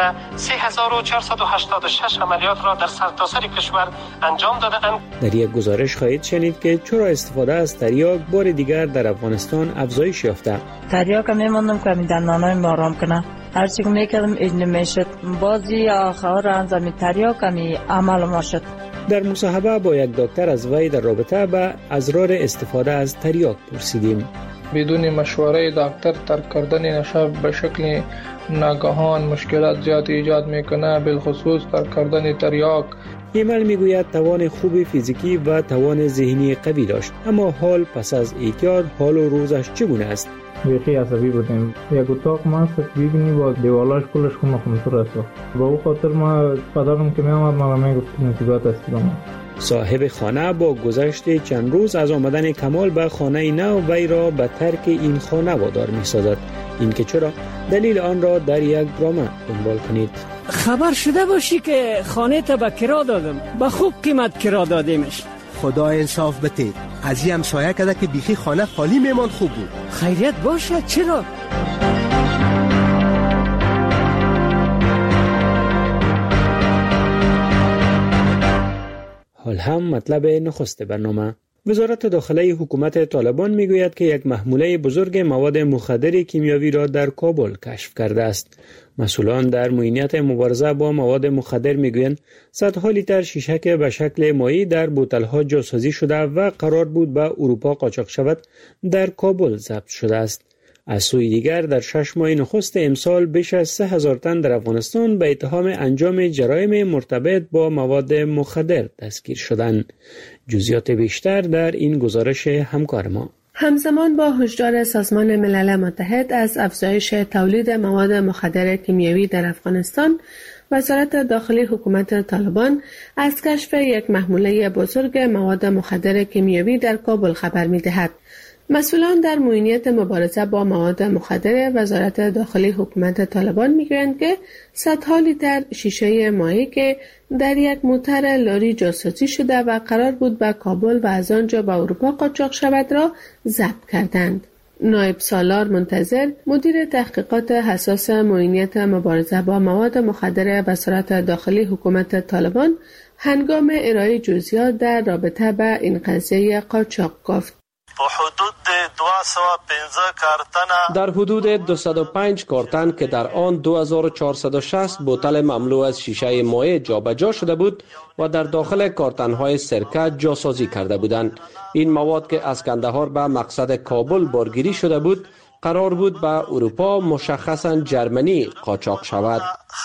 3486 عملیات را در سرتاسر کشور انجام دادند. در یک گزارش خواهید شنید که چرا استفاده از تریاک بار دیگر در افغانستان افزایش یافته. تریاک میموندم که دندانای ما آرام کنه. هر چی میکردم اجن میشد. بازی آخر انجام تریاک عمل ما شد. در مصاحبه با یک دکتر از وی در رابطه با اسرار استفاده از تریاک پرسیدیم. بدون مشوره دکتر ترک کردن نشه به شکل ناگهان مشکلات زیاد ایجاد میکنه، بالخصوص ترک کردن تریاک. ایمل میگوید توان خوب فیزیکی و توان ذهنی قوی داشت، اما حال پس از اعتیاد حال و روزش چگونه است؟ بیخی عصبی بودیم. یک اتاق ما ببینی با دیوالاش کلش خونخونتر است. با او خاطر ما پدرم که میامد ما میگفت نتیجات است. صاحب خانه با گذشت چند روز از آمدن کمال به خانه نو وی را به ترک این خانه وادار می‌سازد. این که چرا؟ دلیل آن را در یک برنامه دنبال کنید. خبر شده باشی که خانه تا به کرا دادم، به خوب قیمت کرا دادیمش. خدا انصاف بده. از این همسایه کده که بیخی خانه خالی میمان خوب بود. خیریت باشه. چرا؟ حال هم مطلب نخست برنامه. وزارت داخله حکومت طالبان میگوید که یک محموله بزرگ مواد مخدر کیمیاوی را در کابل کشف کرده است. مسئولان در معینات مبارزه با مواد مخدر میگویند صدها لیتر شیشک به شکل مایع در بوتل‌ها جاسازی شده و قرار بود به اروپا قاچاق شود در کابل ضبط شده است. از سوی دیگر در 6 ماه نخست امسال بیش از 3000 تن در افغانستان به اتهام انجام جرایم مرتبط با مواد مخدر دستگیر شدند. جزئیات بیشتر در این گزارش همکار ما. همزمان با هشدار سازمان ملل متحد از افزایش تولید مواد مخدر کیمیایی در افغانستان، وزارت داخلی حکومت طالبان از کشف یک محموله بزرگ مواد مخدر کیمیایی در کابل خبر می‌دهد. مسئولان در معینات مبارزه با مواد مخدر وزارت داخلی حکومت طالبان میگویند که صدها لیتر شیشه مایع که در یک موتر لاری جاسازی شده و قرار بود به کابل و از آنجا به اروپا قاچاق شود را ضبط کردند. نایب سالار منتظر، مدیر تحقیقات حساس معینات مبارزه با مواد مخدر وزارت داخلی حکومت طالبان، هنگام ارائه جزئیات در رابطه با این قضیه قاچاق گفت: در حدود 205 کارتن که در آن 2460 بوتل مملو از شیشه مایع جابجا شده بود و در داخل کارتن‌های سرکه جاسازی کرده بودند. این مواد که از کندهار به مقصد کابل بارگیری شده بود، قرار بود به اروپا، مشخصاً جرمنی، قاچاق شود.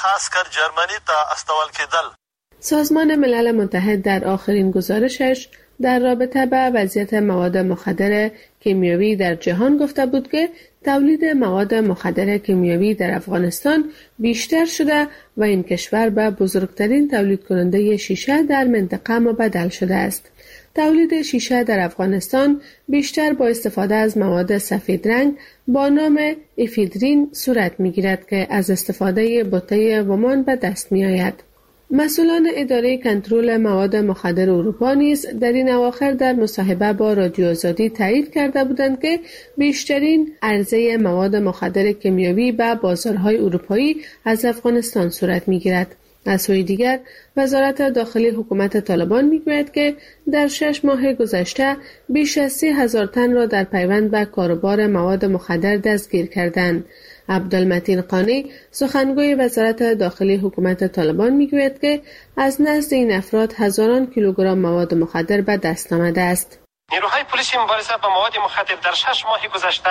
سازمان ملل متحد در آخرین گزارشش در رابطه با وضعیت مواد مخدر کیمیایی در جهان گفته بود که تولید مواد مخدر کیمیایی در افغانستان بیشتر شده و این کشور به بزرگترین تولید کننده شیشه در منطقه مبدل شده است. تولید شیشه در افغانستان بیشتر با استفاده از مواد سفید رنگ با نام افیدرین صورت می‌گیرد که از استفاده بوته ومان به دست می‌آید. مسئولان اداره کنترل مواد مخدر اروپا نیز در این اواخر در مصاحبه با رادیو آزادی تایید کرده بودند که بیشترین عرضه مواد مخدر کیمیایی به بازارهای اروپایی از افغانستان صورت می‌گیرد. از سوی دیگر وزارت داخلی حکومت طالبان میگوید که در 6 ماه گذشته بیش از 30,000 تن را در پیوند به کاروبار مواد مخدر دستگیر کردند. عبدالمتین قانی، سخنگوی وزارت داخلی حکومت طالبان میگوید که از نزد این افراد هزاران کیلوگرم مواد مخدر به دست آمده است. نیروهای پلیس مبارزه با مواد مخدر در 6 ماه گذشته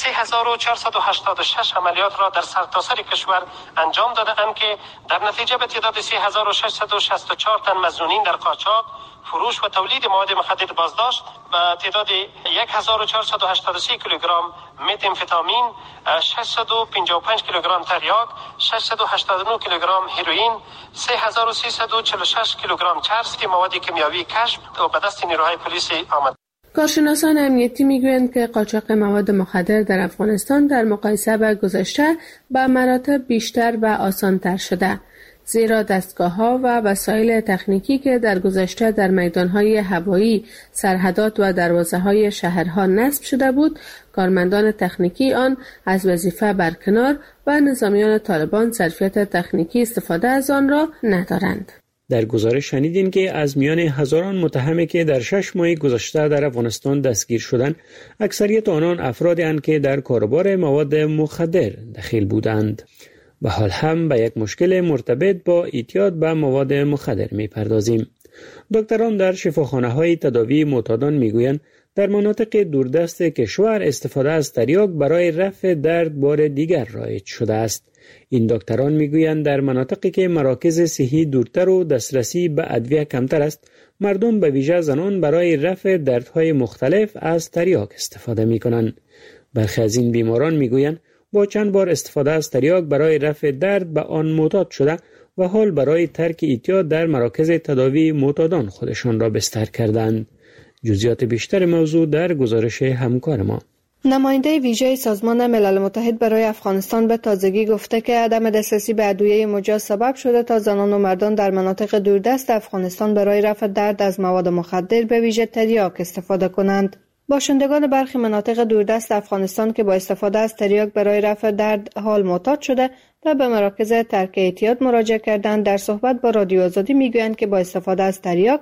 3486 عملیات را در سرتاسر کشور انجام داده‌اند که در نتیجه به تعداد 3664 تن مظنونین در قاچاق، فروش و تولید مواد مخدر بازداشت و تعداد 1483 کیلوگرم متامفتامین، 655 کیلوگرم تریاک، 689 کیلوگرم هروئین، 3346 کیلوگرم چرس مواد کیمیایی کشف و به دست نیروهای پلیس آمد. کارشناسان امنیتی میگویند که قاچاق مواد مخدر در افغانستان در مقایسه با گذشته به مراتب بیشتر و آسان‌تر شده، زیرا دستگاه‌ها و وسایل تکنیکی که در گذشته در میدان‌های هوایی، سرحدات و دروازه‌های شهرها نصب شده بود، کارمندان تکنیکی آن از وظیفه برکنار و نظامیان طالبان ظرفیت تکنیکی استفاده از آن را ندارند. در گزارش شنیدین که از میان هزاران متهمی که در 6 ماه گذشته در افغانستان دستگیر شدند، اکثریت آنان افرادی اند که در کاروبار مواد مخدر دخیل بودند. به حال هم به یک مشکل مرتبط با اعتیاد به مواد مخدر می‌پردازیم. دکتران در شفاخانه‌های تداوی معتادان می‌گویند در مناطق دوردست کشور استفاده از تریاک برای رفع درد بار دیگر رایج شده است. این دکتران میگویند در مناطقی که مراکز صحی دورتر و دسترسی به ادویه کمتر است، مردم به ویژه زنان برای رفع دردهای مختلف از تریاک استفاده می‌کنند. برخی از این بیماران میگویند با چند بار استفاده از تریاک برای رفع درد به آن معتاد شده و حال برای ترک اعتیاد در مراکز تداوی معتادان خودشان را بستر کردند. جزئیات بیشتر موضوع در گزارش همکار ما. نماینده ویژه سازمان ملل متحد برای افغانستان به تازگی گفته که عدم دسترسی به ادویه مجاز سبب شده تا زنان و مردان در مناطق دوردست افغانستان برای رفع درد از مواد مخدر به ویژه تریاک استفاده کنند. باشندگان برخی مناطق دوردست افغانستان که با استفاده از تریاک برای رفع درد حال معتاد شده و به مراکز ترک اعتیاد مراجعه کردند، در صحبت با رادیو آزادی میگویند که با استفاده از تریاک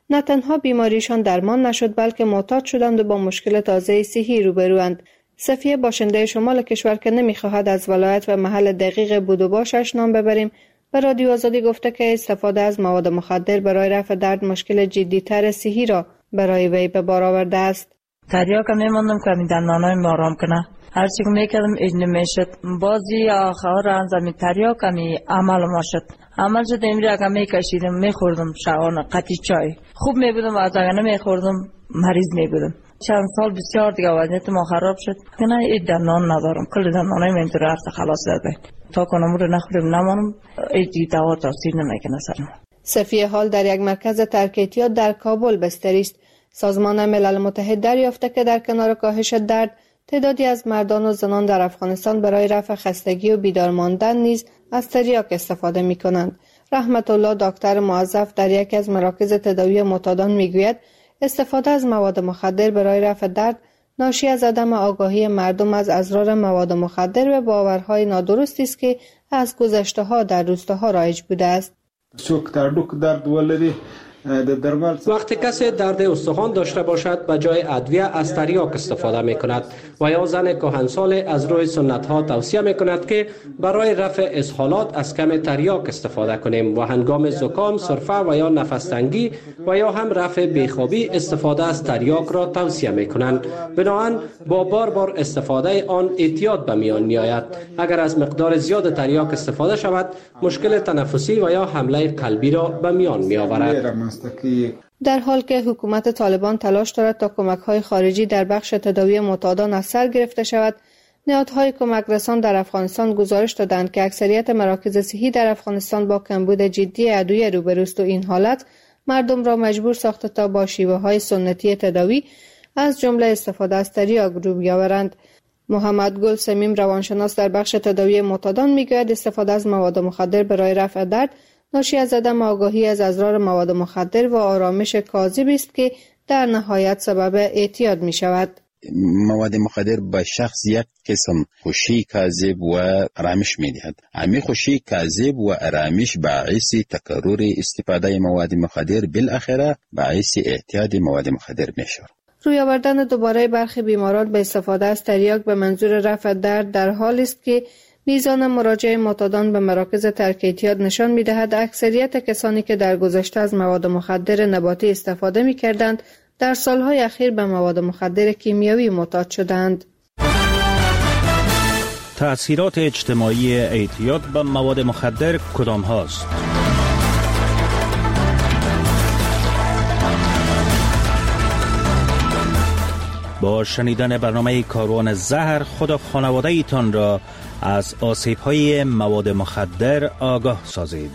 نه تنها بیماریشان درمان نشد بلکه معتاد شدند و با مشکل تازه صحی روبروند. صفیه باشنده شمال کشور که نمیخواهد از ولایت و محل دقیق بود و باشش نام ببریم به رادیو آزادی گفته که استفاده از مواد مخدر برای رفع درد مشکل جدی‌تر صحی را برای وی به بار آورده است. تریاک میموندم که می دندانای ما آرام کنه. هر چی که میکردم اجنه میشد. بازی آخر انجام تریاک می عمل ما شد. عمل شد امری اگه میکشیدم میخوردم شعان قطی چای. خوب میبودم از اگه نمیخوردم مریض میبودم. چند سال بسیار دیگه وضعیت ما خراب شد که نه این دندان ندارم. کل دندانای من اینطور رفت خلاص داده. تا کنم رو نخورم نمانم ایدی دوا تاثیر نمیکنه سرم. صفیه حال در یک مرکز ترک اعتیاد در کابل بستری است. سازمان ملل متحد دریافته که در کنار کاهش درد تعدادی از مردان و زنان در افغانستان برای رفع خستگی و بیدار ماندن نیز از تریاک استفاده می کنند. رحمت الله دکتر موظف در یکی از مراکز تداوی معتادان می گوید استفاده از مواد مخدر برای رفع درد ناشی از عدم آگاهی مردم از اضرار مواد مخدر و باورهای نادرستی است که از گذشته‌ها در روستاها رایج بوده است. وقتی کسی درد استخوان داشته باشد به جای ادویه از تریاک استفاده می کند و یا زن کهنسال از روی سنت ها توصیه می کند که برای رفع اسهالات از کم تریاک استفاده کنیم و هنگام زکام، سرفه و یا نفس تنگی و یا هم رفع بیخوابی استفاده از تریاک را توصیه می کنند. بنابراین با بار استفاده آن اعتیاد به میان می آید. اگر از مقدار زیاد تریاک استفاده شود مشکل تنفسی و یا حمله قلبی را به میان می آورد. در حال که حکومت طالبان تلاش دارد تا کمک‌های خارجی در بخش تداوی معتادان از سر گرفته شود، نهادهای کمک رسان در افغانستان گزارش دادند که اکثریت مراکز صحی در افغانستان با کمبود جدی ادویه روبروست و این حالت مردم را مجبور ساخته تا با شیوه‌های سنتی تداوی از جمله استفاده از تریاک رو بیاورند. محمد گل سمیم روانشناس در بخش تداوی معتادان میگوید استفاده از مواد مخدر برای رفع درد ناشی از عدم آگاهی از اضرار مواد مخدر و آرامش کاذب است که در نهایت سبب اعتیاد می شود. مواد مخدر به شخص یک قسم خوشی کاذب و آرامش می دهد. همین خوشی کاذب و آرامش باعث تکرار استفاده مواد مخدر بالاخره باعث اعتیاد مواد مخدر می شود. روی آوردن دوباره برخی بیماران به استفاده از تریاک به منظور رفع درد در حالی است که میزان مراجعه معتادان به مراکز ترک اعتیاد نشان می‌دهد اکثریت کسانی که در گذشته از مواد مخدر نباتی استفاده می‌کردند در سالهای اخیر به مواد مخدر کیمیایی معتاد شدند. تأثیرات اجتماعی اعتیاد به مواد مخدر کدام هاست؟ با شنیدن برنامه کاروان زهر خود و خانواده ایتان را از آسیب‌های مواد مخدر آگاه سازید.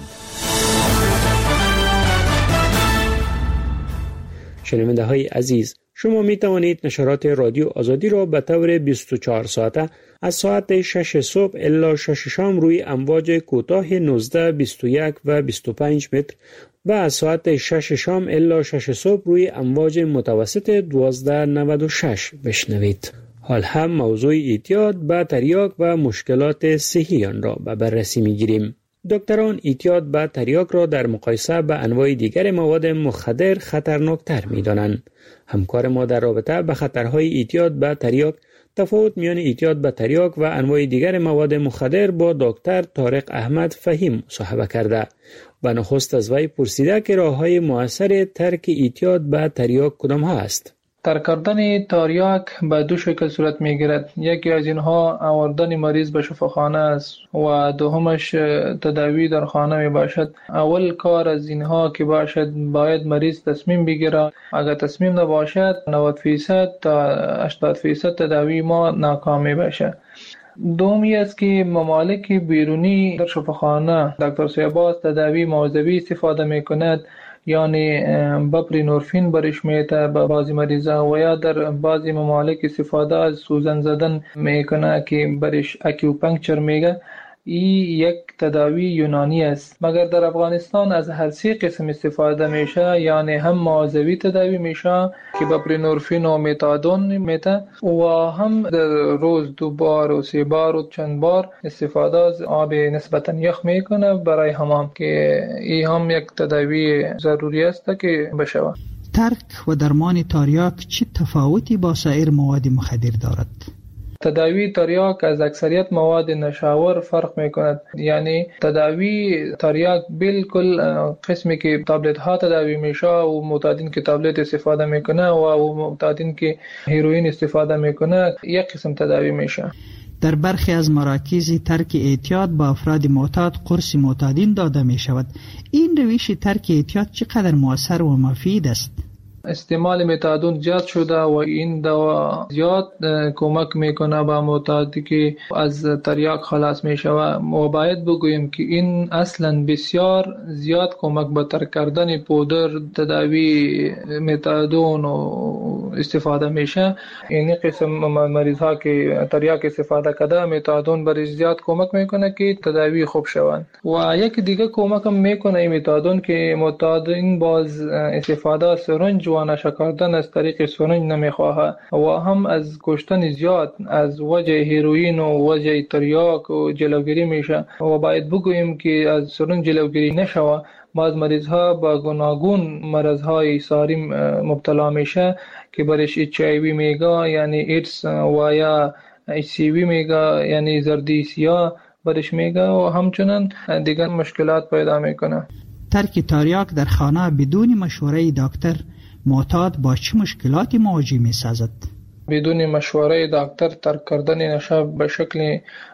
شنونده‌های عزیز، شما می توانید نشرات رادیو آزادی را به طور 24 ساعته از ساعت 6 صبح الی 6 شام روی امواج کوتاه 19، 21 و 25 متر و از ساعت 6 شام الی 6 صبح روی امواج متوسط 1296 بشنوید. حال هم موضوع اعتیاد به تریاک و مشکلات صحی آن را به بررسی می‌گیریم. دکتران اعتیاد به تریاک را در مقایسه به انواع دیگر مواد مخدر خطرناکتر می‌دانند. همکار ما در رابطه به خطرهای اعتیاد به تریاک، تفاوت میان اعتیاد به تریاک و انواع دیگر مواد مخدر با دکتر طارق احمد فهیم مصاحبه کرده و نخست از وی پرسیده که راه‌های مؤثر ترک اعتیاد به تریاک کدام ها است. ترک کردن تریاک به دو شکل صورت میگیرد. یکی از اینها آوردن مریض به شفاخانه است و دومش تداوی در خانه می باشد. اول کار از اینها که باشد باید مریض تصمیم بگیرد. اگر تصمیم نباشد 90% تا 80% تداوی ما ناکام می باشد. دومی است که ممالک بیرونی در شفاخانه دکتر سیباز تداوی موضوعی استفاده می کند، یعنی بپرینورفین برش میته به بعضی مریضا و یا در بعضی ممالک استفاده از سوزن زدن میکنه که برش اکیوپنکچر میگه. یک تداوی یونانی است، مگر در افغانستان از هر سه قسم استفاده میشه، یعنی هم معاضوی تداوی میشه که بپرینورفین و متادون میته و هم در روز 2 بار و 3 بار و چند بار استفاده از آب نسبتا یخ میکنه برای حمام که این هم یک تداوی ضروری است که بشود. ترک و درمان تریاک چه تفاوتی با سایر مواد مخدر دارد؟ تداوی تریاک از اکثریت مواد نشاور فرق میکند. یعنی تداوی تریاک بالکل قسمی که تابلت ها تداوی میشه و معتادین که تابلت استفاده میکنه و معتادین که هیروئین استفاده میکنه یک قسم تداوی میشه. در برخی از مراکز ترک اعتیاد با افراد معتاد قرص معتادین داده می شود. این روش ترک اعتیاد چقدر مؤثر و مفید است؟ استعمال متادون زیاد شده و این دوا زیاد کمک میکنه به معتادی که از تریاک خلاص میشه و باید بگویم که این اصلا بسیار زیاد کمک به ترک کردن پودر تداوی متادون و استفاده میشه. این قسم مریض ها که تریاک استفاده کرده متادون برای زیاد کمک میکنه که تداوی خوب شوند و یک دیگه کمک هم میکنه این متادون که معتادین باز استفاده سرنج و نشه کردن از طریق سرنج نمیخواه و هم از کشتن زیاد از وجه هیروئین و وجه تریاک و جلوگیری میشه و باید بگوییم که از سرنج جلوگیری نشوه. بعض مریض ها با گوناگون مرض های ساری مبتلا میشه که برش HIV میگه یعنی ایدز و یا HCV میگه یعنی زردی سیاه برش میگه و همچنان دیگر مشکلات پیدا میکنه. ترک تریاک در خانه بدون مشوره دکتر معتاد با چه مشکلاتی مواجه می سازد؟ بدون مشوره دکتر ترک کردن نشه به شکل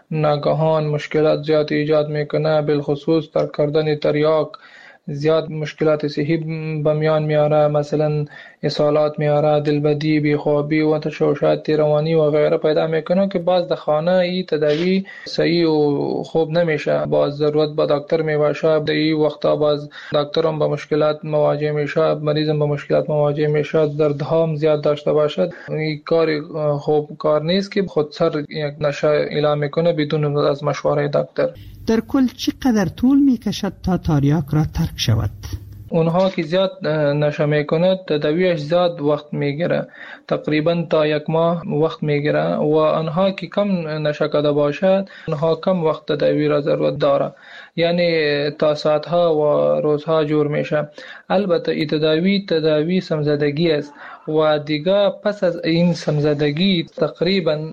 ناگهان مشکلات زیاد ایجاد میکنه. بالخصوص ترک کردن تریاک زیاد مشکلات صحی به میان میاره، مثلا اسهالات میاره، دلبدی، بیخوابی و تشوشات روانی و غیره پیدا میکنه که باز در خانه این تداوی صحیح و خوب نمیشه. باز ضرورت به دکتر میباشه. در این وقتا باز دکتر هم با مشکلات مواجه میشه، مریض هم با مشکلات مواجه میشه، دردها هم زیاد داشته باشد. این کار خوب کار نیست که خود سر یک نشه اعلام میکنه بدون از مشوره دکتر. در کل چقدر طول میکشد تا تریاک را ترک شود؟ اونها که زیاد نشه میکنه تداویش زیاد وقت میگیره، تقریبا تا 1 ماه وقت میگیره و آنها که کم نشه کرده باشد اونها کم وقت تداوی را ضرورت داره، یعنی تا ساعتها و روزها جور میشه. البته این تداوی سمزدگی است و دیگه پس از این سمزدگی تقریبا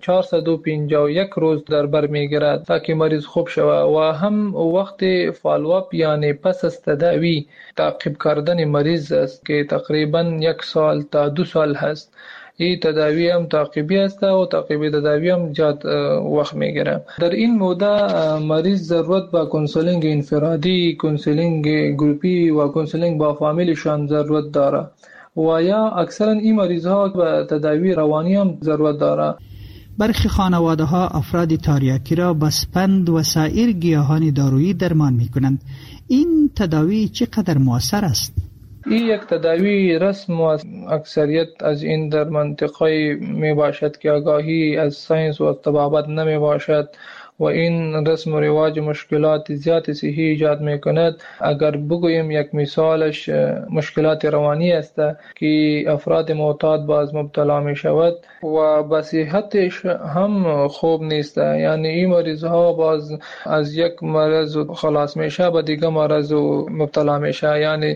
451 روز در بر میگیرد تا که مریض خوب شود و هم وقت فالوآپ یعنی پس از تداوی تعقیب کردن مریض است که تقریبا 1 سال تا 2 سال هست. این تداوی هم تعقیبی است و تعقیب تداوی هم زیاد وقت میگیره. در این مدت مریض ضرورت به کانسلینگ انفرادی، کانسلینگ گروپی و کانسلینگ با فامیلشان ضرورت داره و یا اکثرا این مریض ها به تداوی روانی هم ضرورت داره. برخی خانواده ها افراد تریاکی را با سپند و سایر گیاهان دارویی درمان می کنند. این تداوی چقدر مؤثر است؟ این یک تداوی رسم و اکثریت از این در منطقه می باشد که آگاهی از ساینس و طبابت نمی باشد و این رسم و رواج مشکلات زیاد صحی ایجاد می کند. اگر بگوییم یک مثالش مشکلات روانی است که افراد معتاد باز مبتلا می شود و به صحتش هم خوب نیست، یعنی این مریض ها باز از یک مرض خلاص میشه به دیگه مرض مبتلا میشه، یعنی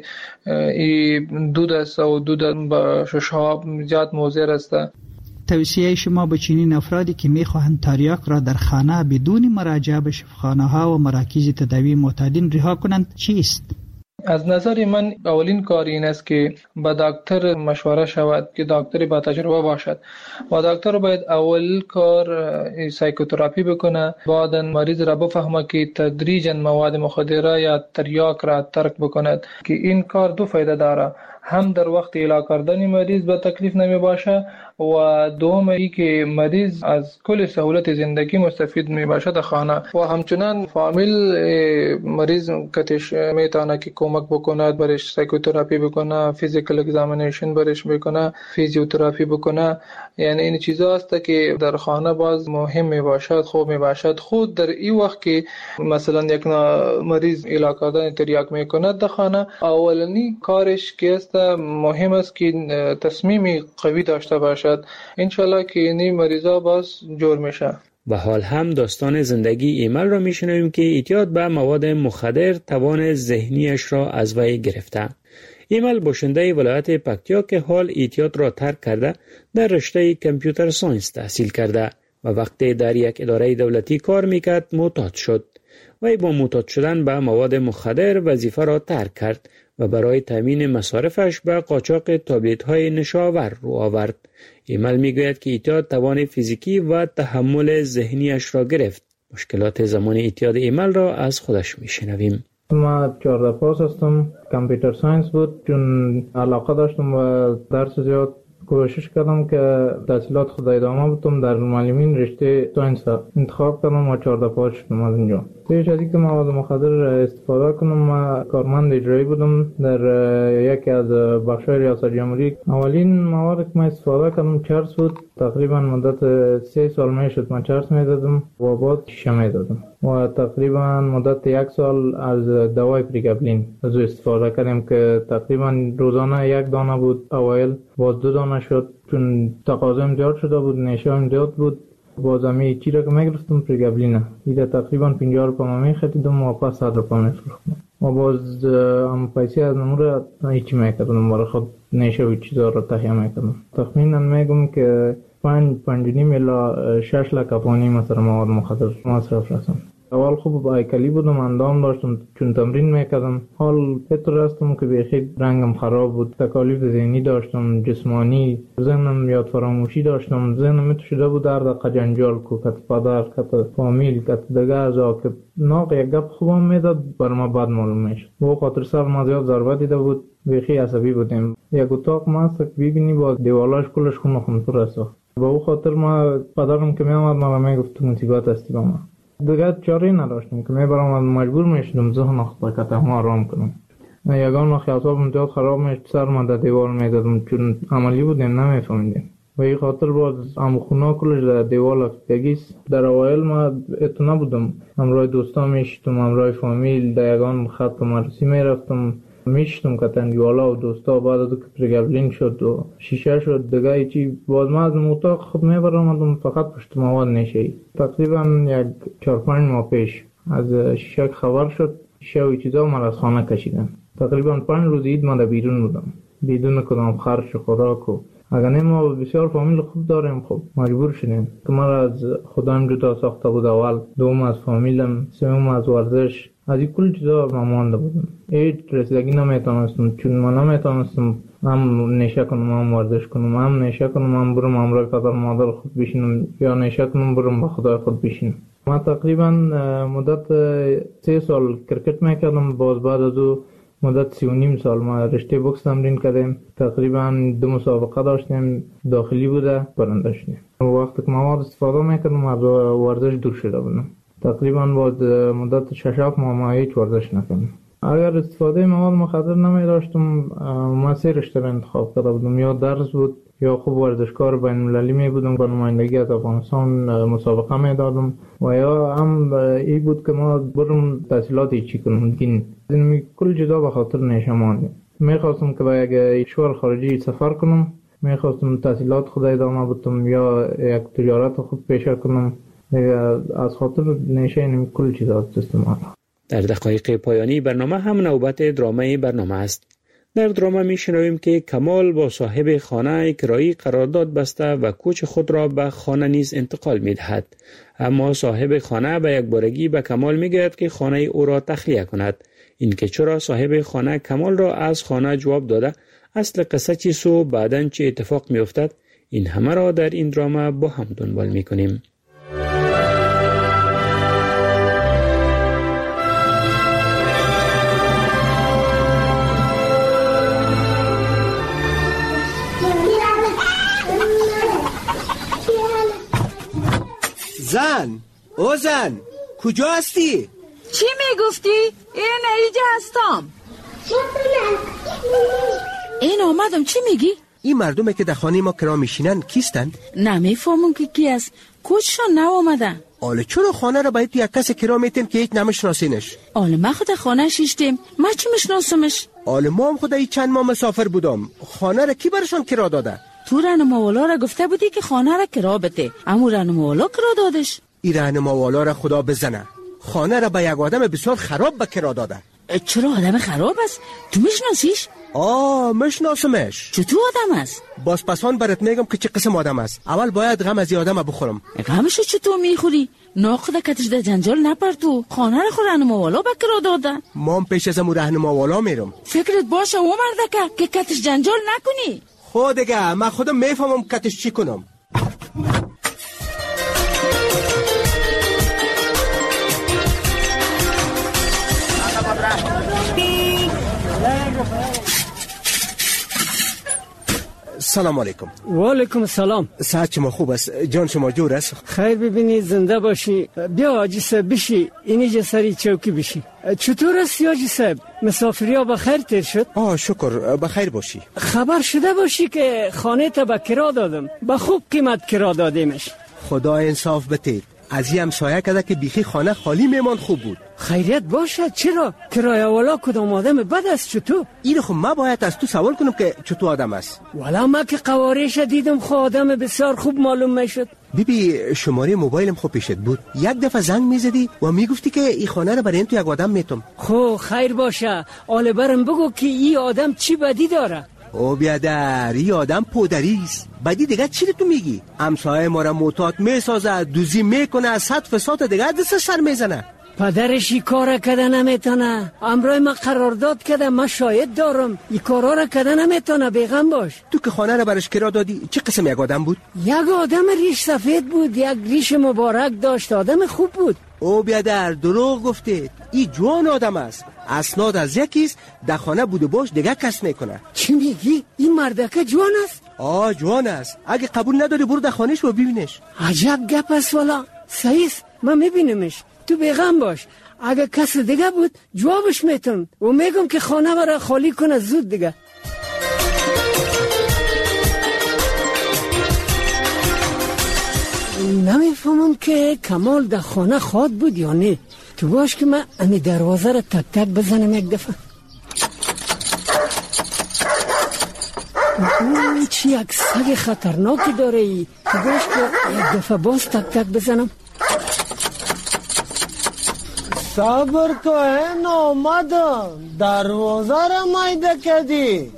این دود است و دود به ششها زیاد مضر است. توصیه شما به چنین افرادی که میخواهند تریاک را در خانه بدون مراجعه به شفاخانه ها و مراکز تداوی معتادین رها کنند چیست؟ از نظر من اولین کار این است که با دکتر مشوره شود که دکتری با تجربه باشد و دکتر باید اول کار سایکوتراپی بکنه، بعد مریض را بفهمه که تدریجا مواد مخدره یا تریاک را ترک بکند که این کار 2 فایده داره. هم در وقت علاج کردن مریض به تکلیف نمی باشه و دوم ای که مریض از کل سهولت زندگی مستفید می باشه در خانه و همچنان فامیل مریض کتش میتونه که کمک کمک بکنه، برش سایکوتراپی بکنه، فیزیکال اگزامینیشن برش بکنه، فیزیوتراپی بکنه. یعنی این چیزا است که در خانه باز مهم می باشد، خوب می باشد. خود در این وقت که مثلا یک مریض علاقه دارن تریاک میکنه در خانه، اولنی کارش که است مهم است که تصمیم قوی داشته باشد. انشالله که این مریضا باز جور میشه. و حال هم داستان زندگی ایمل را میشنویم که اعتیاد به مواد مخدر توان ذهنیش را از وی گرفته. ایمل باشنده ولایت پکتیا که حال اعتیاد را ترک کرده در رشته کامپیوتر ساینس تحصیل کرده و وقتی در یک اداره دولتی کار میکرد معتاد شد. وی با معتاد شدن به مواد مخدر وظیفه را ترک کرد و برای تامین مصارفش به قاچاق تابلت های نشاور رو آورد. ایمل میگوید که اعتیاد توان فیزیکی و تحمل ذهنیش را گرفت. مشکلات زمان اعتیاد ایمل را از خودش میشنویم. ما 14 پاس هستم، کامپیوتر ساینس بود، چون علاقه داشتم و درس زیاد کوشش کردم که تحصیلات خود ادامه بدم. در معلمین رشته ساینس انتخاب کردم و 14 پاس شدم از اینجا. پیش از اینکه مواد مخدر استفاده کنم، ما کارمند اجرایی بودم در یکی از بخش‌های ریاست جمهوری. اولین مواد که من استفاده کردم چرس بود. تقریبا مدت 3 سال میشد من چرس میدادم و بعد شیشه میدادم و تقریبا مدت 1 سال از دوای پریگابلین از استفاده کردم که تقریبا روزانه 1 دانه بود. اوایل باز 2 دانه شد چون تقاضا زیاد شده بود، نشام زیاد بود. بازمی چی را که میگرفتم پریگابلینه ایده تقریبا 50 روپا میخریدم و پس 100 روپا میفروختم و باز هم پیسی از نمور هیچی میکردم برای خود نشه و چیزا را تهیه میکردم. تخمینا میگم که 5.5 الی 6 لک افغانی مثلا مواد مخدر مصرف رسم. اول خوب ایکلی بودم، اندام داشتم چون تمرین میکردم. حال بهتر هستم که بیخی رنگم خراب بود، تکالیف ذهنی داشتم، جسمانی، ذهنم یاد فراموشی داشتم. ذهنم میتو شده بود در دقیقه جنجال کو، کت پدر، کت فامیل، کت دگه ازا که ناق یک گپ خوبم میداد بر ما بد معلوم میشد. با خاطر سر ما زیاد ضربه دیده بود، بیخی عصبی بودیم. یک اتاق ما است که ببینی با دیوالاش کلش خون پر است. با او خاطر ما پدرم که میامد ما میگفت مصیبت هستی با ما. دیگه چاره نداشتم که میبرم مجبور میشدم ذهن خود کتم آرام کنم. یگان وقت اعصابم زیاد خراب میشد سر من در دیوار میدادم چون عملی بودیم نمیفهمیدیم. و این خاطر باز امخونا کلش در دیوار افتگیست. در اوایل ما اتنا بودم، همراه دوستا میشتم، همراه فامیل در یگان خط مرسی میرفتم میشتم کتن دیوالا و دوستا. بعد از که پریگابلین شد و شیشه شد دیگه چی باز ما از اتاق خود میبرم فقط پشت مواد نشه. تقریبا 4-5 ماه پیش از شیشه خبر شد، شیشه و چیزا من از خانه کشیدم. تقریبا 5 روز عید من در بیرون بودم بدون کدام خرج و خوراک و اگر نه ما بسیار فامیل خوب داریم، خب مجبور شدیم که ما را از خودم جدا ساخته بود. اول دوم از فامیلم، سوم از ورزش، از این کل چیزا مانده بودم. هیچ رسیدگی نمیتونستم چون من نمیتونستم هم نشه کنم، هم ورزش کنم، هم نشه کنم، هم برم همراه پدر مادر خود بشینم یا نشه کنم برم با خدای خود بشینم. ما تقریبا مدت 3 سال کرکت میکردم. باز بعد از او مدت 3.5 سال ما رشته بوکس تمرین کردیم. تقریبا 2 مسابقه داشتیم، داخلی بوده، برنده شدیم. وقتی که مواد استفاده میکردم از ورزش دور شده بودم. تقریبا بعد مدت 6-7 ماه ما هیچ ورزش نکردم. اگر استفاده مواد مخدر نمی داشتم ما 3 رشته را انتخاب کرده بودم، یا درس بود یا خوب ورزشکار بین المللی می بودم، با نمایندگی از افغانستان مسابقه می دادم، و یا هم ای بود که ما برم تحصیلاتی چی کنم دیگه. این کل جدا به خاطر نشمان میخواستم که با یک کشور خارجی سفر کنم، میخواستم تحصیلات خود ادامه بدم یا یک تجارت خود پیشه کنم. از خاطر نشه این کل چیزا استعمال. در دقایق پایانی برنامه هم نوبت درامه برنامه است. در درامه میشنویم که کمال با صاحب خانه کرایی قرارداد بسته و کوچ خود را به خانه نیز انتقال میدهد. اما صاحب خانه به یک بارگی به کمال میگوید که خانه او را تخلیه کند. این که چرا صاحب خانه کمال را از خانه جواب داده، اصل قصه چیست و بعداً چه اتفاق میافتد، این همه را در این درامه با هم دنبال میکنیم. زن، او زن، کجا هستی؟ چی میگفتی؟ این اینجا هستم. این آمدم، چی میگی؟ این مردمی که در خانه ما کرا میشینن کیستند؟ نمیفهمم که کی است. کوچشان نو آمدن. آله چرا خانه را باید یک کس کرا میتین که هیچ نمیشناسینش؟ آله ما خود خانه شیشتیم، ما چی میشناسمش؟ آله ما هم خود چند ماه مسافر بودم. خانه را کی برشان کرا داده؟ تو رهنماوالا را گفته بودی که خانه را کرا بده، اما رهنماوالا کرا دادش. این رهنماوالا را خدا بزنه. خانه را به یک آدم بسیار خراب به کرا داده. چرا آدم خراب است؟ تو میشناسیش؟ میشناسمش. چطور آدم است؟ باز پسان برات میگم که چه قسم آدم است. اول باید غم از این آدم بخورم. غمشو چطور میخوری؟ ناخدا کتش در جنجال نپرتو. خانه را خود رهنماوالا به کرا داده. ما پیش از امو رهنماوالا میرم. فکرت باشه او مردکه که کتش جنجال نکنی. خود دیگه من خودم میفهمم کتش چی کنم. سلام علیکم. و علیکم سلام. صحت شما خوب است؟ جان شما جور است؟ خیر ببینی، زنده باشی. بیا حاجی صاحب بشی، اینجا سری چوکی بشی. چطور است حاجی صاحب؟ مسافری ها بخیر تیر شد؟ شکر بخیر باشی. خبر شده باشی که خانه تا به کرا دادم، به خوب قیمت کرا دادیمش. خدا انصاف بتید. از این همسایه کده که بیخی خانه خالی میمان خوب بود. خیریت باشد. چرا؟ کرایه والا کدام آدم بد است؟ چطور؟ این خب ما باید از تو سوال کنم که چطور آدم است. والا ما که قوارش دیدم خود آدم بسیار خوب معلوم میشد. بیبی شماره موبایلم خوب پیشت بود. یک دفعه زنگ میزدی و میگفتی که این خانه رو برای تو یک آدم میتم. خب خیر باشه. آله برم بگو که این آدم چی بدی داره. او بیادر، این آدم پودریست. بدی دیگه چی تو میگی؟ همسایه ما را معتاد میسازه، دوزی میکنه، صد فساد دیگه دست سر میزنه. پدرش این کار کده نمیتونه. امروز ما قرارداد کده، ما شاهد دارم. این کارا را کده نمیتونه. بیغم باش. تو که خانه را برش کرا دادی چه قسم یک آدم بود؟ یک آدم ریش سفید بود، یک ریش مبارک داشت، آدم خوب بود. او بیادر دروغ گفته. این جوان آدم است. اسناد از یکیست، در خانه بوده باش دیگه کس نکنه. چی میگی؟ این مردکه جوان است؟ جوان است. اگه قبول نداری برو در خانهش و ببینش. عجب گپ است والا. صحیح است، من میبینمش. تو بیغم باش. اگه کس دیگه بود جوابش میتونم و میگم که خانه برای خالی کنه زود دیگه. نمیفهمم که کمال در خانه خواد بود یا نه. تو باش که من امی دروازه را تک تک بزنم یک دفعه. چی یک سگ خطرناکی داره ای. تو باش که یک دفعه باز تک تک بزنم. صبر کن آمدم. دروازه را مایده کردی.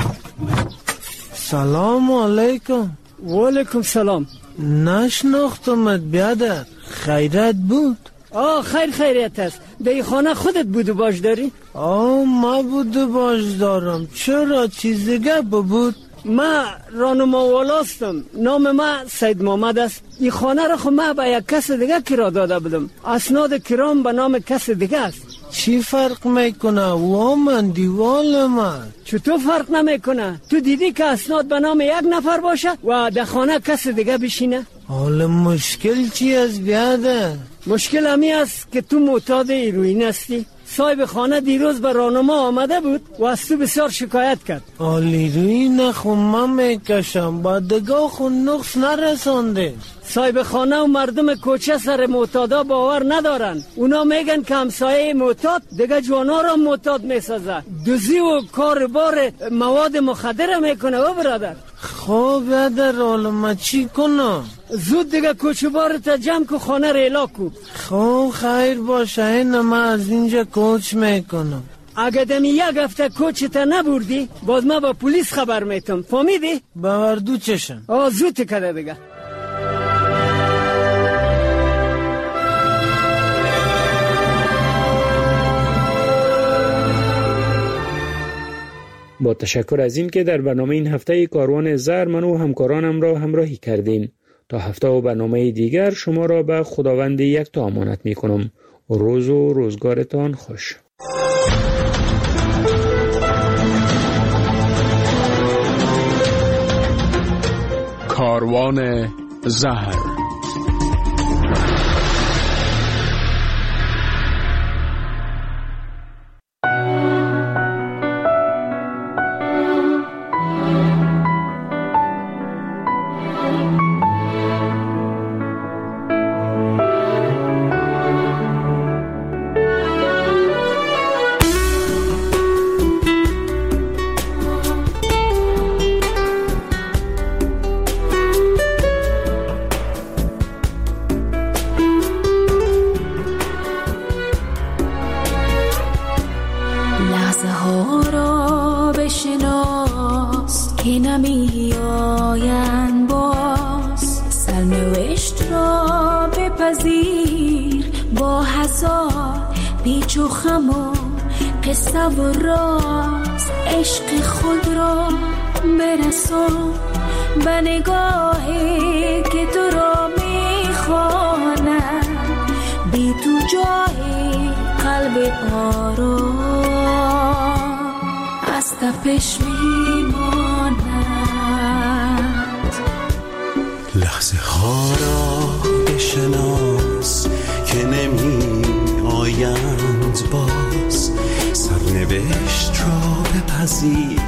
سلام علیکم. و علیکم سلام. نشناختمت بیادر. خیرت بود؟ خیریت است. در این خانه خودت بود و باش داری؟ ما بود و باش دارم. چرا چیز دیگه بود؟ ما رهنماوالا هستم. نام ما سید محمد است. این خانه را خود ما به یک کس دیگه کرا داده بودم. اسناد کرام به نام کس دیگه است. چی فرق میکنه؟ و من دیوال من. چطور فرق نمیکنه؟ تو دیدی که اسناد به نام یک نفر باشه و در خانه کس دیگه بشینه؟ حالا مشکل چی است بیاده؟ مشکل همی است که تو معتاد هیروئین هستی. صاحب خانه دیروز به راهنما آمده بود و از تو بسیار شکایت کرد. هیروئین خو من میکشم، با دگاه خو نقص نرسانده. صاحب خانه و مردم کوچه سر معتادا باور ندارن. اونا میگن که همسایه معتاد دیگه جوانا را معتاد میسازه. دوزی و کار بار مواد مخدر میکنه و برادر. خب بیادر حالا ما چی کنم؟ زود دیگه کوچه بارت جمع که خانه را الا کو. خب خیر باشه، این ما از اینجا کوچ میکنم. اگه دمی یک هفته کوچتا نبردی باز ما با پلیس خبر میتم. فهمیدی؟ باوردو چشم. زود کده دیگه. با تشکر از این که در برنامه این هفته کاروان زهر من و همکارانم را همراهی کردین. تا هفته و برنامه دیگر شما را به خداوند یکتا امانت می کنم. روز و روزگارتان خوش. کاروان زهر. که نمی آیند باز، سرنوشت را بپذیر با هزار پیچ و خم و قصه و راز. عشق خود را برسان به نگاهی که تو را میخواند، بی تو جای قلب آرام از تپش میماند. لحظه ها را بشناس که نمی آیند باز، سرنوشت را بپذیر